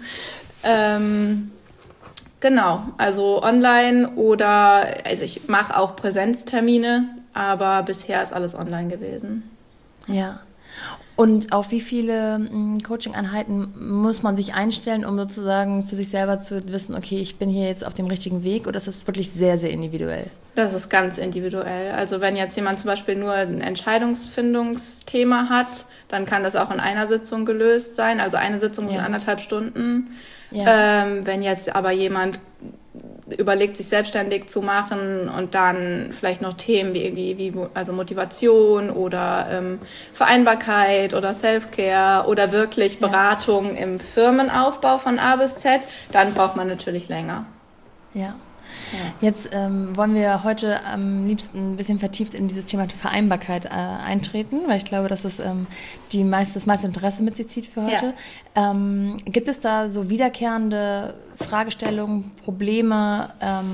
Genau, also online also ich mache auch Präsenztermine, aber bisher ist alles online gewesen. Ja. Und auf wie viele Coaching-Einheiten muss man sich einstellen, um sozusagen für sich selber zu wissen, okay, ich bin hier jetzt auf dem richtigen Weg, oder ist das wirklich sehr, sehr individuell? Das ist ganz individuell. Also wenn jetzt jemand zum Beispiel nur ein Entscheidungsfindungsthema hat, dann kann das auch in einer Sitzung gelöst sein. Also eine Sitzung sind 1,5 Stunden. Ja. Wenn jetzt aber jemand überlegt, sich selbstständig zu machen und dann vielleicht noch Themen wie also Motivation oder Vereinbarkeit oder Self-Care oder wirklich Beratung im Firmenaufbau von A bis Z, dann braucht man natürlich länger. Ja. Jetzt wollen wir heute am liebsten ein bisschen vertieft in dieses Thema Vereinbarkeit eintreten, weil ich glaube, dass es das meiste Interesse mit sich zieht für heute. Ja. Gibt es da so wiederkehrende Fragestellungen, Probleme,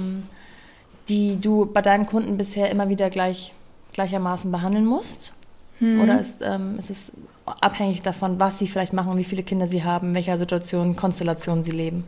die du bei deinen Kunden bisher immer wieder gleichermaßen behandeln musst? Oder ist es abhängig davon, was sie vielleicht machen, wie viele Kinder sie haben, in welcher Situation, Konstellation sie leben?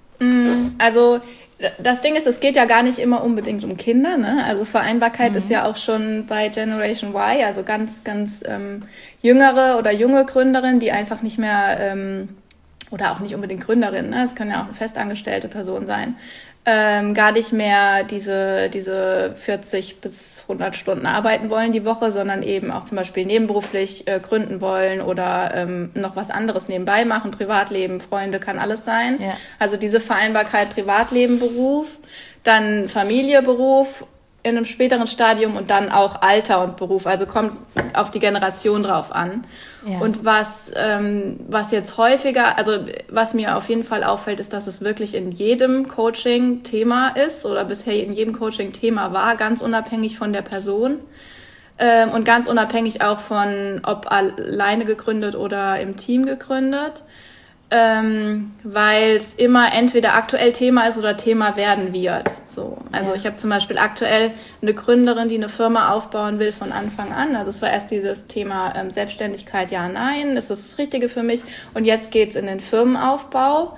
Also das Ding ist, es geht ja gar nicht immer unbedingt um Kinder, ne? Also Vereinbarkeit ist ja auch schon bei Generation Y, also ganz, ganz jüngere oder junge Gründerinnen, die einfach nicht mehr, oder auch nicht unbedingt Gründerin, ne? Es kann ja auch eine festangestellte Person sein, gar nicht mehr diese 40 bis 100 Stunden arbeiten wollen die Woche, sondern eben auch zum Beispiel nebenberuflich gründen wollen oder noch was anderes nebenbei machen, Privatleben, Freunde, kann alles sein. Ja. Also diese Vereinbarkeit Privatleben, Beruf, dann Familie, Beruf in einem späteren Stadium und dann auch Alter und Beruf. Also kommt auf die Generation drauf an. Ja. Und was jetzt häufiger, also was mir auf jeden Fall auffällt, ist, dass es wirklich in jedem Coaching Thema ist oder bisher in jedem Coaching Thema war, ganz unabhängig von der Person und ganz unabhängig auch von, ob alleine gegründet oder im Team gegründet. Weil es immer entweder aktuell Thema ist oder Thema werden wird. So. Also ich habe zum Beispiel aktuell eine Gründerin, die eine Firma aufbauen will von Anfang an. Also es war erst dieses Thema Selbstständigkeit, ja, nein, ist das Richtige für mich? Und jetzt geht's in den Firmenaufbau.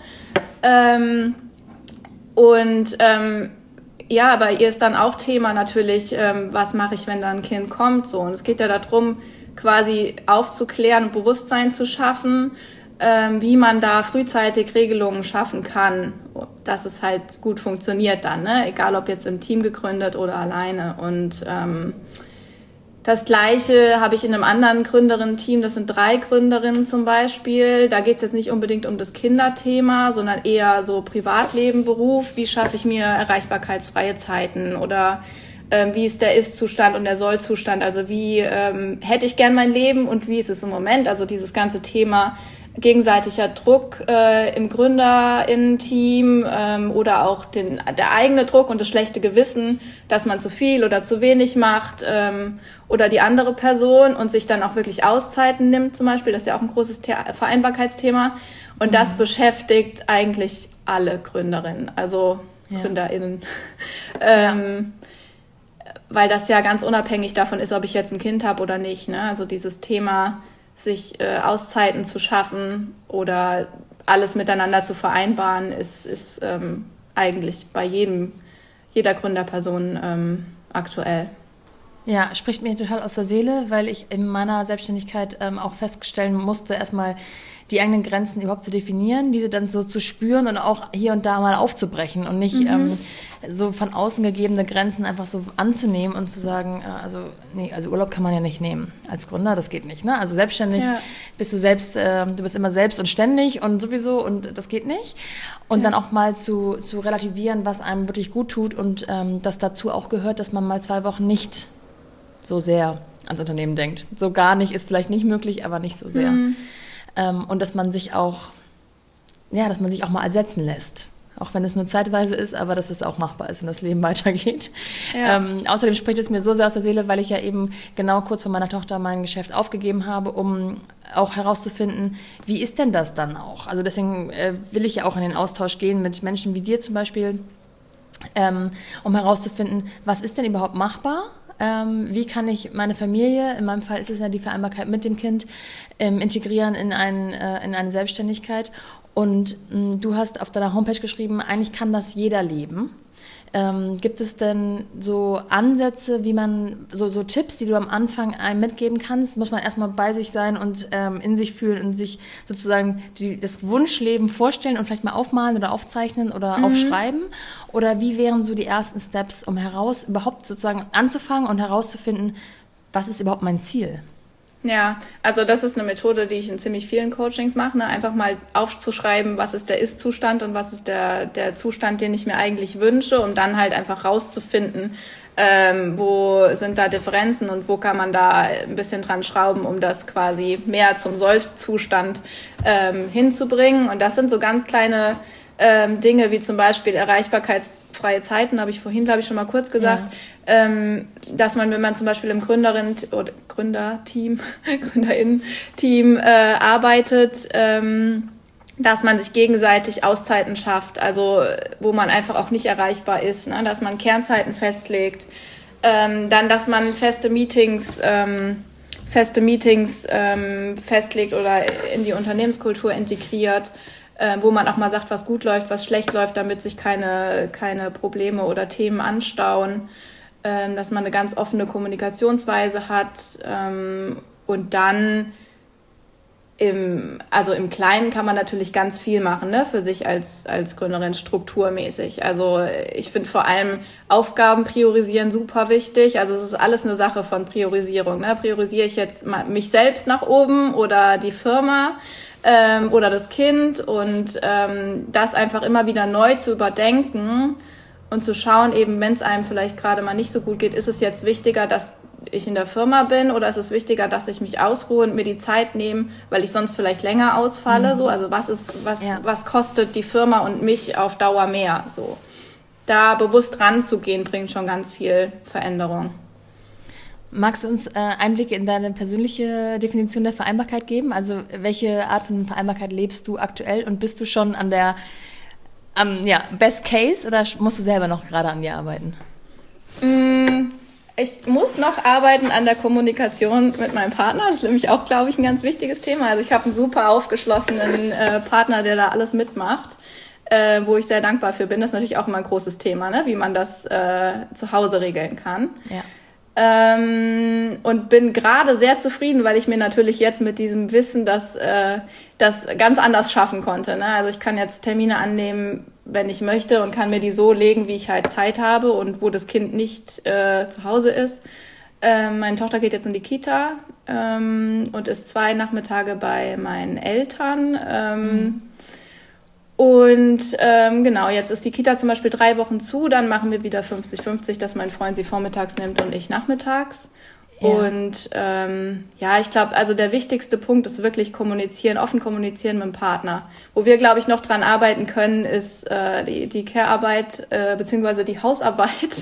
Ja, bei ihr ist dann auch Thema natürlich, was mache ich, wenn da ein Kind kommt? So. Und es geht ja darum, quasi aufzuklären und Bewusstsein zu schaffen, wie man da frühzeitig Regelungen schaffen kann, dass es halt gut funktioniert dann, ne? Egal ob jetzt im Team gegründet oder alleine. Und das Gleiche habe ich in einem anderen Gründerinnen-Team, das sind 3 Gründerinnen zum Beispiel. Da geht es jetzt nicht unbedingt um das Kinderthema, sondern eher so Privatleben, Beruf, wie schaffe ich mir erreichbarkeitsfreie Zeiten oder wie ist der Ist-Zustand und der Soll-Zustand, also wie hätte ich gern mein Leben und wie ist es im Moment, also dieses ganze Thema gegenseitiger Druck im GründerInnen-Team oder auch der eigene Druck und das schlechte Gewissen, dass man zu viel oder zu wenig macht oder die andere Person und sich dann auch wirklich Auszeiten nimmt zum Beispiel, das ist ja auch ein großes Vereinbarkeitsthema und das beschäftigt eigentlich alle Gründerinnen, also GründerInnen. Weil das ja ganz unabhängig davon ist, ob ich jetzt ein Kind habe oder nicht, ne? Also dieses Thema, sich Auszeiten zu schaffen oder alles miteinander zu vereinbaren, ist eigentlich bei jeder Gründerperson aktuell. Ja, spricht mir total aus der Seele, weil ich in meiner Selbstständigkeit auch feststellen musste, erstmal die eigenen Grenzen überhaupt zu definieren, diese dann so zu spüren und auch hier und da mal aufzubrechen und nicht so von außen gegebene Grenzen einfach so anzunehmen und zu sagen, also Urlaub kann man ja nicht nehmen als Gründer, das geht nicht, ne? Also selbstständig bist du selbst, du bist immer selbst und ständig und sowieso und das geht nicht. Und dann auch mal zu relativieren, was einem wirklich gut tut und dass dazu auch gehört, dass man mal 2 Wochen nicht so sehr ans Unternehmen denkt. So gar nicht ist vielleicht nicht möglich, aber nicht so sehr. Und dass man sich auch mal ersetzen lässt. Auch wenn es nur zeitweise ist, aber dass es auch machbar ist und das Leben weitergeht. Ja. Außerdem spricht es mir so sehr aus der Seele, weil ich ja eben genau kurz vor meiner Tochter mein Geschäft aufgegeben habe, um auch herauszufinden, wie ist denn das dann auch? Also deswegen will ich ja auch in den Austausch gehen mit Menschen wie dir zum Beispiel, um herauszufinden, was ist denn überhaupt machbar? Wie kann ich meine Familie, in meinem Fall ist es ja die Vereinbarkeit mit dem Kind, integrieren in eine Selbstständigkeit. Und du hast auf deiner Homepage geschrieben, eigentlich kann das jeder leben. Gibt es denn so Ansätze, wie man, so Tipps, die du am Anfang einem mitgeben kannst? Muss man erstmal bei sich sein und in sich fühlen und sich sozusagen das Wunschleben vorstellen und vielleicht mal aufmalen oder aufzeichnen oder aufschreiben? Oder wie wären so die ersten Steps, um überhaupt sozusagen anzufangen und herauszufinden, was ist überhaupt mein Ziel? Ja, also das ist eine Methode, die ich in ziemlich vielen Coachings mache, ne? Einfach mal aufzuschreiben, was ist der Ist-Zustand und was ist der Zustand, den ich mir eigentlich wünsche, um dann halt einfach rauszufinden, wo sind da Differenzen und wo kann man da ein bisschen dran schrauben, um das quasi mehr zum Soll-Zustand hinzubringen. Und das sind so ganz kleine Dinge wie zum Beispiel erreichbarkeitsfreie Zeiten, habe ich vorhin, glaube ich, schon mal kurz gesagt, dass man, wenn man zum Beispiel im GründerInnen-Team arbeitet, dass man sich gegenseitig Auszeiten schafft, also wo man einfach auch nicht erreichbar ist, ne? Dass man Kernzeiten festlegt, dann, dass man feste Meetings festlegt oder in die Unternehmenskultur integriert, wo man auch mal sagt, was gut läuft, was schlecht läuft, damit sich keine Probleme oder Themen anstauen, dass man eine ganz offene Kommunikationsweise hat, und dann im Kleinen kann man natürlich ganz viel machen, ne, für sich als Gründerin strukturmäßig. Also ich finde vor allem Aufgaben priorisieren super wichtig. Also es ist alles eine Sache von Priorisierung, ne? Priorisiere ich jetzt mich selbst nach oben oder die Firma oder das Kind, und das einfach immer wieder neu zu überdenken und zu schauen, eben wenn es einem vielleicht gerade mal nicht so gut geht, ist es jetzt wichtiger, dass ich in der Firma bin, oder ist es wichtiger, dass ich mich ausruhe und mir die Zeit nehme, weil ich sonst vielleicht länger ausfalle, so, also was kostet die Firma und mich auf Dauer mehr, so. Da bewusst ranzugehen, bringt schon ganz viel Veränderung. Magst du uns Einblicke in deine persönliche Definition der Vereinbarkeit geben? Also welche Art von Vereinbarkeit lebst du aktuell, und bist du schon an der Best Case, oder musst du selber noch gerade an dir arbeiten? Ich muss noch arbeiten an der Kommunikation mit meinem Partner. Das ist nämlich auch, glaube ich, ein ganz wichtiges Thema. Also ich habe einen super aufgeschlossenen Partner, der da alles mitmacht, wo ich sehr dankbar für bin. Das ist natürlich auch immer ein großes Thema, ne? Wie man das zu Hause regeln kann. Ja. Und bin gerade sehr zufrieden, weil ich mir natürlich jetzt mit diesem Wissen das ganz anders schaffen konnte, ne? Also ich kann jetzt Termine annehmen, wenn ich möchte, und kann mir die so legen, wie ich halt Zeit habe und wo das Kind nicht zu Hause ist. Meine Tochter geht jetzt in die Kita und ist 2 Nachmittage bei meinen Eltern. Und genau, jetzt ist die Kita zum Beispiel 3 Wochen zu, dann machen wir wieder 50-50, dass mein Freund sie vormittags nimmt und ich nachmittags. Ja. Und ich glaube, also der wichtigste Punkt ist wirklich offen kommunizieren mit dem Partner. Wo wir, glaube ich, noch dran arbeiten können, ist die Care-Arbeit beziehungsweise die Hausarbeit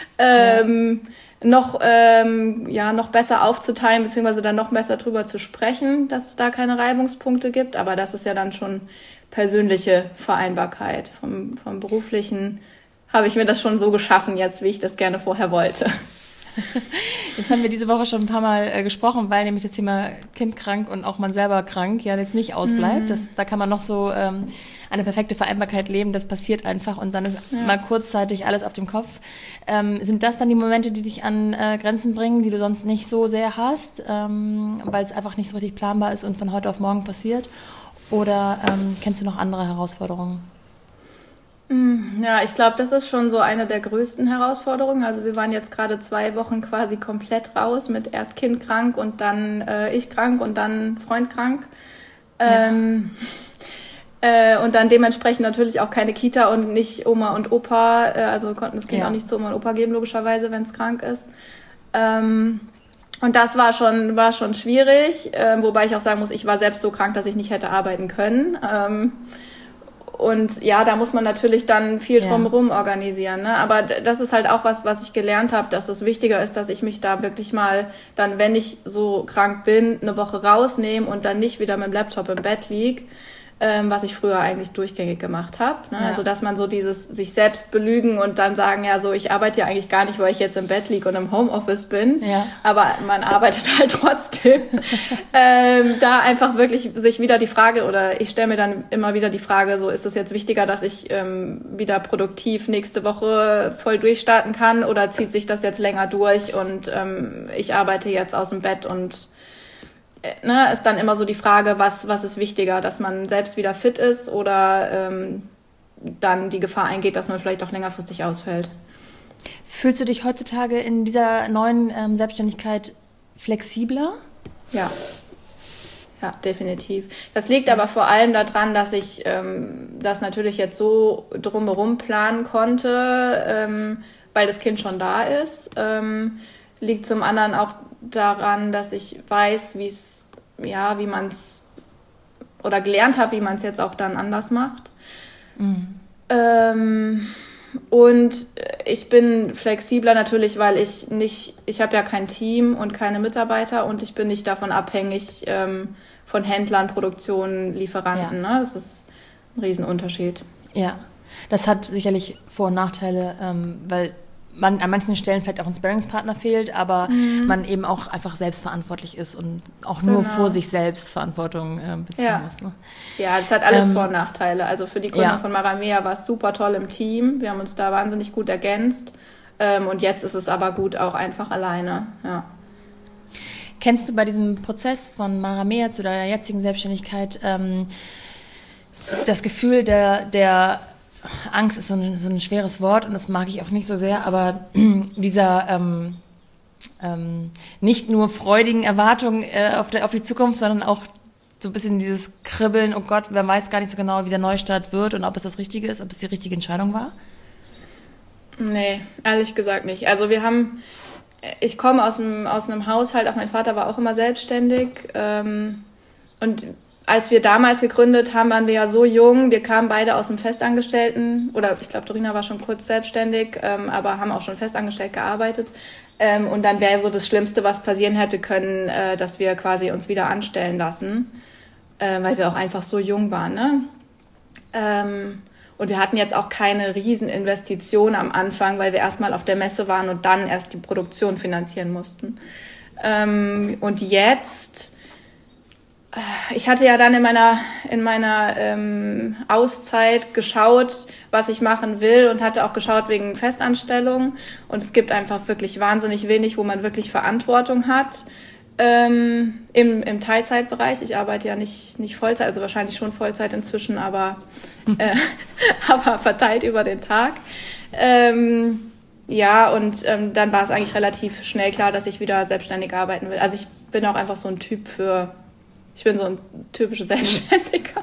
noch besser aufzuteilen, beziehungsweise dann noch besser drüber zu sprechen, dass es da keine Reibungspunkte gibt. Aber das ist ja dann schon persönliche Vereinbarkeit. Vom Beruflichen habe ich mir das schon so geschaffen jetzt, wie ich das gerne vorher wollte. Jetzt haben wir diese Woche schon ein paar Mal gesprochen, weil nämlich das Thema Kind krank und auch man selber krank ja jetzt nicht ausbleibt. Da kann man noch so eine perfekte Vereinbarkeit leben, das passiert einfach und dann ist mal kurzzeitig alles auf dem Kopf. Sind das dann die Momente, die dich an Grenzen bringen, die du sonst nicht so sehr hast, weil es einfach nicht so richtig planbar ist und von heute auf morgen passiert? Oder kennst du noch andere Herausforderungen? Ja, ich glaube, das ist schon so eine der größten Herausforderungen. Also wir waren jetzt gerade 2 Wochen quasi komplett raus mit erst Kind krank und dann ich krank und dann Freund krank. Und dann dementsprechend natürlich auch keine Kita und nicht Oma und Opa. Also konnten das Kind auch nicht zu Oma und Opa geben, logischerweise, wenn es krank ist. Und das war schon schwierig, wobei ich auch sagen muss, ich war selbst so krank, dass ich nicht hätte arbeiten können. Und ja, da muss man natürlich dann viel drumherum organisieren, ne? Aber das ist halt auch was ich gelernt habe, dass es wichtiger ist, dass ich mich da wirklich mal dann, wenn ich so krank bin, eine Woche rausnehme und dann nicht wieder mit dem Laptop im Bett lieg, was ich früher eigentlich durchgängig gemacht habe. Ne? Ja. Also dass man so dieses sich selbst belügen und dann sagen, ja so, ich arbeite ja eigentlich gar nicht, weil ich jetzt im Bett liege und im Homeoffice bin, aber man arbeitet halt trotzdem. Da einfach wirklich sich wieder die Frage, oder ich stelle mir dann immer wieder die Frage, so ist es jetzt wichtiger, dass ich wieder produktiv nächste Woche voll durchstarten kann, oder zieht sich das jetzt länger durch und ich arbeite jetzt aus dem Bett und ist dann immer so die Frage, was ist wichtiger, dass man selbst wieder fit ist oder dann die Gefahr eingeht, dass man vielleicht auch längerfristig ausfällt. Fühlst du dich heutzutage in dieser neuen Selbstständigkeit flexibler? Ja, definitiv. Das liegt aber vor allem daran, dass ich das natürlich jetzt so drumherum planen konnte, weil das Kind schon da ist. Liegt zum anderen auch daran, dass ich weiß, wie man es, oder gelernt habe, wie man es jetzt auch dann anders macht. Und ich bin flexibler natürlich, weil ich habe ja kein Team und keine Mitarbeiter und ich bin nicht davon abhängig von Händlern, Produktionen, Lieferanten. Ne? Das ist ein Riesenunterschied. Ja, das hat sicherlich Vor- und Nachteile, weil man an manchen Stellen vielleicht auch ein Sparringspartner fehlt, aber man eben auch einfach selbstverantwortlich ist und auch nur vor sich selbst Verantwortung beziehen muss. Ne? Ja, das hat alles Vor- und Nachteile. Also für die Gründung von Maramea war es super toll im Team. Wir haben uns da wahnsinnig gut ergänzt. Und jetzt ist es aber gut auch einfach alleine. Ja. Kennst du bei diesem Prozess von Maramea zu deiner jetzigen Selbstständigkeit das Gefühl der Angst ist so ein schweres Wort und das mag ich auch nicht so sehr, aber dieser nicht nur freudigen Erwartungen auf die Zukunft, sondern auch so ein bisschen dieses Kribbeln, oh Gott, wer weiß gar nicht so genau, wie der Neustart wird und ob es das Richtige ist, ob es die richtige Entscheidung war? Nee, ehrlich gesagt nicht. Also ich komme aus einem Haushalt, auch mein Vater war auch immer selbstständig und als wir damals gegründet haben, waren wir ja so jung. Wir kamen beide aus dem Festangestellten, oder ich glaube, Dorina war schon kurz selbstständig, aber haben auch schon festangestellt gearbeitet. Und dann wäre so das Schlimmste, was passieren hätte können, dass wir quasi uns wieder anstellen lassen, weil wir auch einfach so jung waren. Ne? Und wir hatten jetzt auch keine Rieseninvestition am Anfang, weil wir erstmal auf der Messe waren und dann erst die Produktion finanzieren mussten. Und jetzt... Ich hatte ja dann in meiner Auszeit geschaut, was ich machen will und hatte auch geschaut wegen Festanstellung. Und es gibt einfach wirklich wahnsinnig wenig, wo man wirklich Verantwortung hat im Teilzeitbereich. Ich arbeite ja nicht Vollzeit, also wahrscheinlich schon Vollzeit inzwischen, aber verteilt über den Tag. Dann war es eigentlich relativ schnell klar, dass ich wieder selbstständig arbeiten will. Also ich bin auch einfach so ein Typ ich bin so ein typischer Selbstständiger.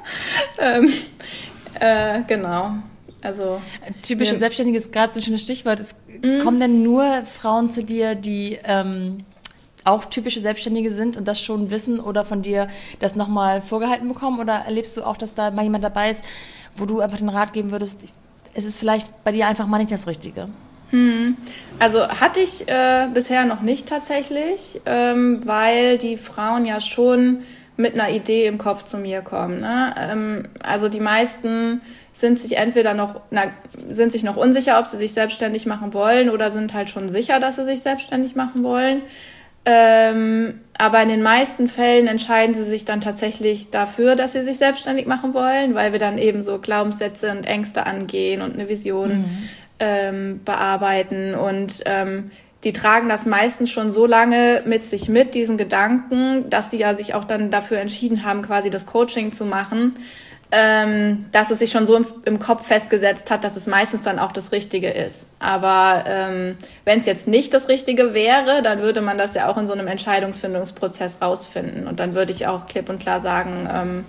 Genau. Also, typische Selbstständige ist gerade so ein schönes Stichwort. Kommen denn nur Frauen zu dir, die auch typische Selbstständige sind und das schon wissen oder von dir das nochmal vorgehalten bekommen? Oder erlebst du auch, dass da mal jemand dabei ist, wo du einfach den Rat geben würdest, es ist vielleicht bei dir einfach mal nicht das Richtige? Also hatte ich bisher noch nicht tatsächlich, weil die Frauen ja schon mit einer Idee im Kopf zu mir kommen. Ne? Also die meisten sind sich noch unsicher, ob sie sich selbstständig machen wollen oder sind halt schon sicher, dass sie sich selbstständig machen wollen. Aber in den meisten Fällen entscheiden sie sich dann tatsächlich dafür, dass sie sich selbstständig machen wollen, weil wir dann eben so Glaubenssätze und Ängste angehen und eine Vision bearbeiten und die tragen das meistens schon so lange mit sich diesen Gedanken, dass sie ja sich auch dann dafür entschieden haben, quasi das Coaching zu machen, dass es sich schon so im Kopf festgesetzt hat, dass es meistens dann auch das Richtige ist. Aber wenn es jetzt nicht das Richtige wäre, dann würde man das ja auch in so einem Entscheidungsfindungsprozess rausfinden. Und dann würde ich auch klipp und klar sagen,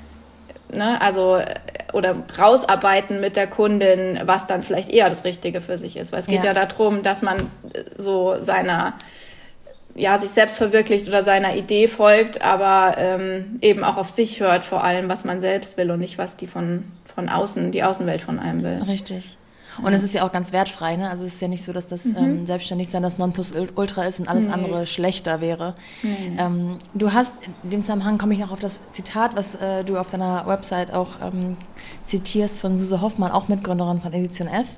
oder rausarbeiten mit der Kundin, was dann vielleicht eher das Richtige für sich ist. Weil es geht ja darum, dass man so seiner sich selbst verwirklicht oder seiner Idee folgt, aber eben auch auf sich hört, vor allem, was man selbst will und nicht, was die von außen, die Außenwelt von einem will. Richtig. Und es ist ja auch ganz wertfrei, ne? Also es ist ja nicht so, dass das Selbstständigsein das Nonplusultra ist und alles andere schlechter wäre. Du hast, in dem Zusammenhang komme ich noch auf das Zitat, was du auf deiner Website auch zitierst von Suse Hoffmann, auch Mitgründerin von Edition F,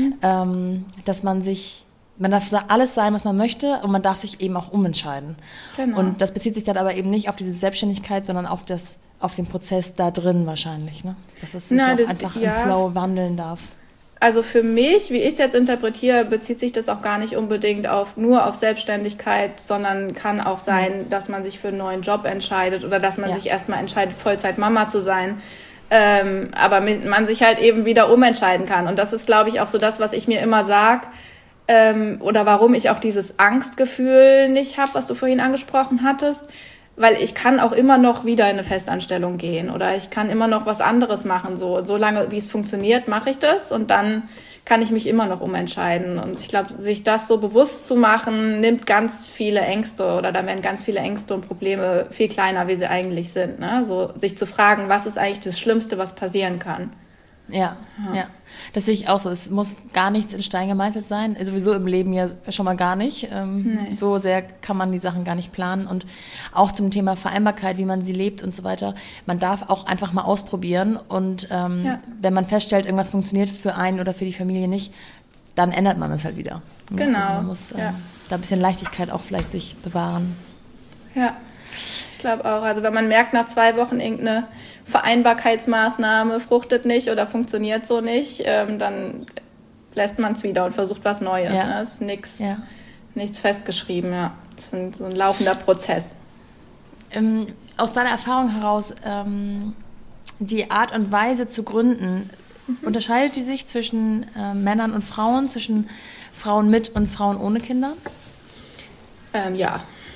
dass man darf alles sein, was man möchte und man darf sich eben auch umentscheiden. Genau. Und das bezieht sich dann aber eben nicht auf diese Selbstständigkeit, sondern auf den Prozess da drin wahrscheinlich, ne? Dass es sich auch einfach im Flow wandeln darf. Also für mich, wie ich es jetzt interpretiere, bezieht sich das auch gar nicht unbedingt nur auf Selbstständigkeit, sondern kann auch sein, dass man sich für einen neuen Job entscheidet oder dass man sich erstmal entscheidet, Vollzeit-Mama zu sein. Aber man sich halt eben wieder umentscheiden kann. Und das ist, glaube ich, auch so das, was ich mir immer sage, oder warum ich auch dieses Angstgefühl nicht habe, was du vorhin angesprochen hattest. Weil ich kann auch immer noch wieder in eine Festanstellung gehen oder ich kann immer noch was anderes machen. So lange, wie es funktioniert, mache ich das und dann kann ich mich immer noch umentscheiden. Und ich glaube, sich das so bewusst zu machen, nimmt ganz viele Ängste oder da werden ganz viele Ängste und Probleme viel kleiner, wie sie eigentlich sind. Ne? So sich zu fragen, was ist eigentlich das Schlimmste, was passieren kann. Ja. Das sehe ich auch so. Es muss gar nichts in Stein gemeißelt sein. Sowieso im Leben ja schon mal gar nicht. Nee. So sehr kann man die Sachen gar nicht planen. Und auch zum Thema Vereinbarkeit, wie man sie lebt und so weiter. Man darf auch einfach mal ausprobieren. Und wenn man feststellt, irgendwas funktioniert für einen oder für die Familie nicht, dann ändert man es halt wieder. Genau. Also man muss da ein bisschen Leichtigkeit auch vielleicht sich bewahren. Ja, ich glaube auch. Also wenn man merkt, nach 2 Wochen irgendeine Vereinbarkeitsmaßnahme fruchtet nicht oder funktioniert so nicht, dann lässt man es wieder und versucht was Neues. Ja. Ne? Es ist nichts festgeschrieben. Ja. Es ist so ein laufender Prozess. Aus deiner Erfahrung heraus, die Art und Weise zu gründen, unterscheidet die sich zwischen Männern und Frauen, zwischen Frauen mit und Frauen ohne Kinder? Ja.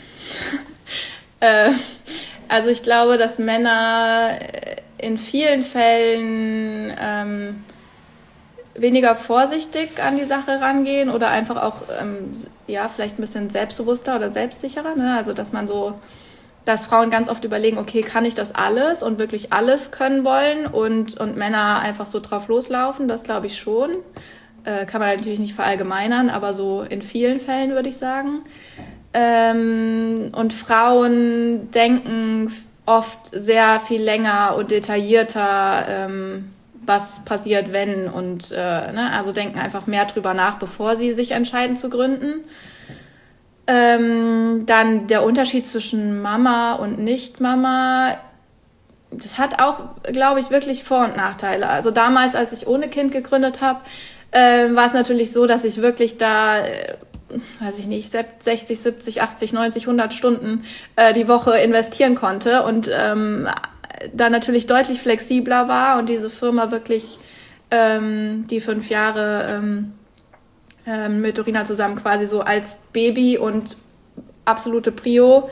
Also ich glaube, dass Männer in vielen Fällen weniger vorsichtig an die Sache rangehen oder einfach auch vielleicht ein bisschen selbstbewusster oder selbstsicherer. Ne? Also dass Frauen ganz oft überlegen, okay, kann ich das alles und wirklich alles können wollen und Männer einfach so drauf loslaufen, das glaube ich schon. Kann man natürlich nicht verallgemeinern, aber so in vielen Fällen würde ich sagen. Und Frauen denken oft sehr viel länger und detaillierter, was passiert, wenn und also denken einfach mehr drüber nach, bevor sie sich entscheiden zu gründen. Dann der Unterschied zwischen Mama und Nicht-Mama, das hat auch, glaube ich, wirklich Vor- und Nachteile. Also damals, als ich ohne Kind gegründet habe, war es natürlich so, dass ich wirklich da, 60, 70, 80, 90, 100 Stunden die Woche investieren konnte und da natürlich deutlich flexibler war und diese Firma wirklich die 5 Jahre mit Dorina zusammen quasi so als Baby und absolute Prio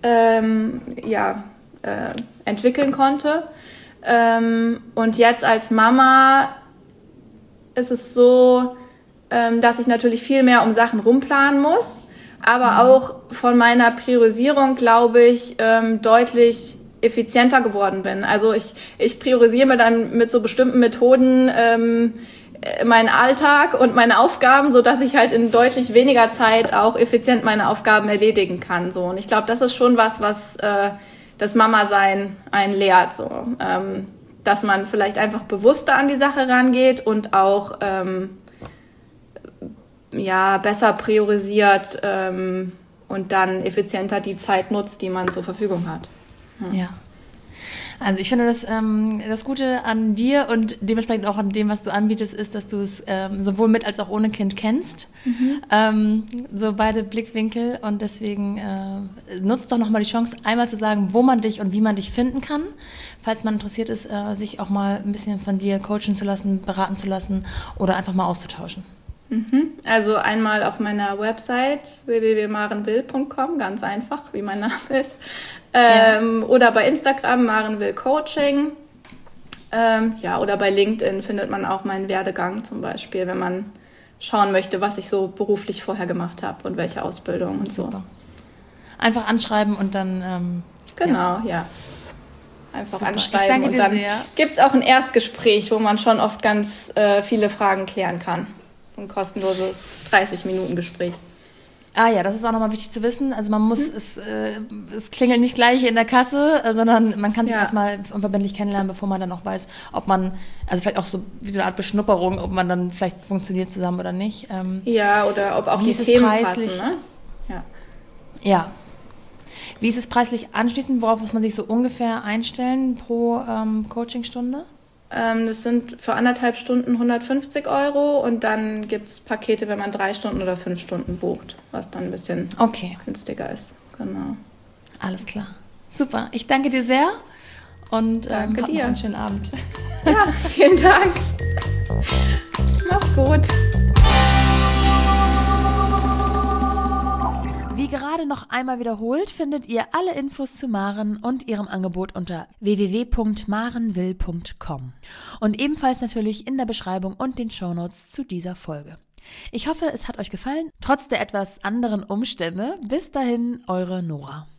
entwickeln konnte. Und jetzt als Mama ist es so, dass ich natürlich viel mehr um Sachen rumplanen muss, aber auch von meiner Priorisierung, glaube ich, deutlich effizienter geworden bin. Also ich priorisiere mir dann mit so bestimmten Methoden meinen Alltag und meine Aufgaben, so dass ich halt in deutlich weniger Zeit auch effizient meine Aufgaben erledigen kann. So. Und ich glaube, das ist schon was das Mama-Sein einen lehrt. So. Dass man vielleicht einfach bewusster an die Sache rangeht und auch besser priorisiert und dann effizienter die Zeit nutzt, die man zur Verfügung hat. Ja. Also ich finde, das Gute an dir und dementsprechend auch an dem, was du anbietest, ist, dass du es sowohl mit als auch ohne Kind kennst. So beide Blickwinkel. Und deswegen nutzt doch nochmal die Chance, einmal zu sagen, wo man dich und wie man dich finden kann. Falls man interessiert ist, sich auch mal ein bisschen von dir coachen zu lassen, beraten zu lassen oder einfach mal auszutauschen. Also einmal auf meiner Website www.marenwill.com, ganz einfach, wie mein Name ist. Oder bei Instagram Marenwill Coaching. Oder bei LinkedIn findet man auch meinen Werdegang zum Beispiel, wenn man schauen möchte, was ich so beruflich vorher gemacht habe und welche Ausbildung und so. Einfach anschreiben und dann... Genau, ja. Einfach Super. anschreiben und dann gibt es auch ein Erstgespräch, wo man schon oft ganz viele Fragen klären kann. So ein kostenloses 30-Minuten-Gespräch. Ah ja, das ist auch nochmal wichtig zu wissen. Also man muss, es klingelt nicht gleich in der Kasse, sondern man kann sich erstmal unverbindlich kennenlernen, bevor man dann auch weiß, ob man, also vielleicht auch so wie so eine Art Beschnupperung, ob man dann vielleicht funktioniert zusammen oder nicht. Ja, oder ob auch die Themen passen, ne? Ja. Wie ist es preislich anschließend? Worauf muss man sich so ungefähr einstellen pro Coachingstunde? Das sind für 1,5 Stunden 150 € und dann gibt es Pakete, wenn man 3 Stunden oder 5 Stunden bucht, was dann ein bisschen günstiger ist. Genau. Alles klar. Super. Ich danke dir sehr und danke dir. Noch einen schönen Abend. Ja, vielen Dank. Mach's gut. Wie gerade noch einmal wiederholt, findet ihr alle Infos zu Maren und ihrem Angebot unter www.marenwill.com und ebenfalls natürlich in der Beschreibung und den Shownotes zu dieser Folge. Ich hoffe, es hat euch gefallen, trotz der etwas anderen Umstände. Bis dahin, eure Nora.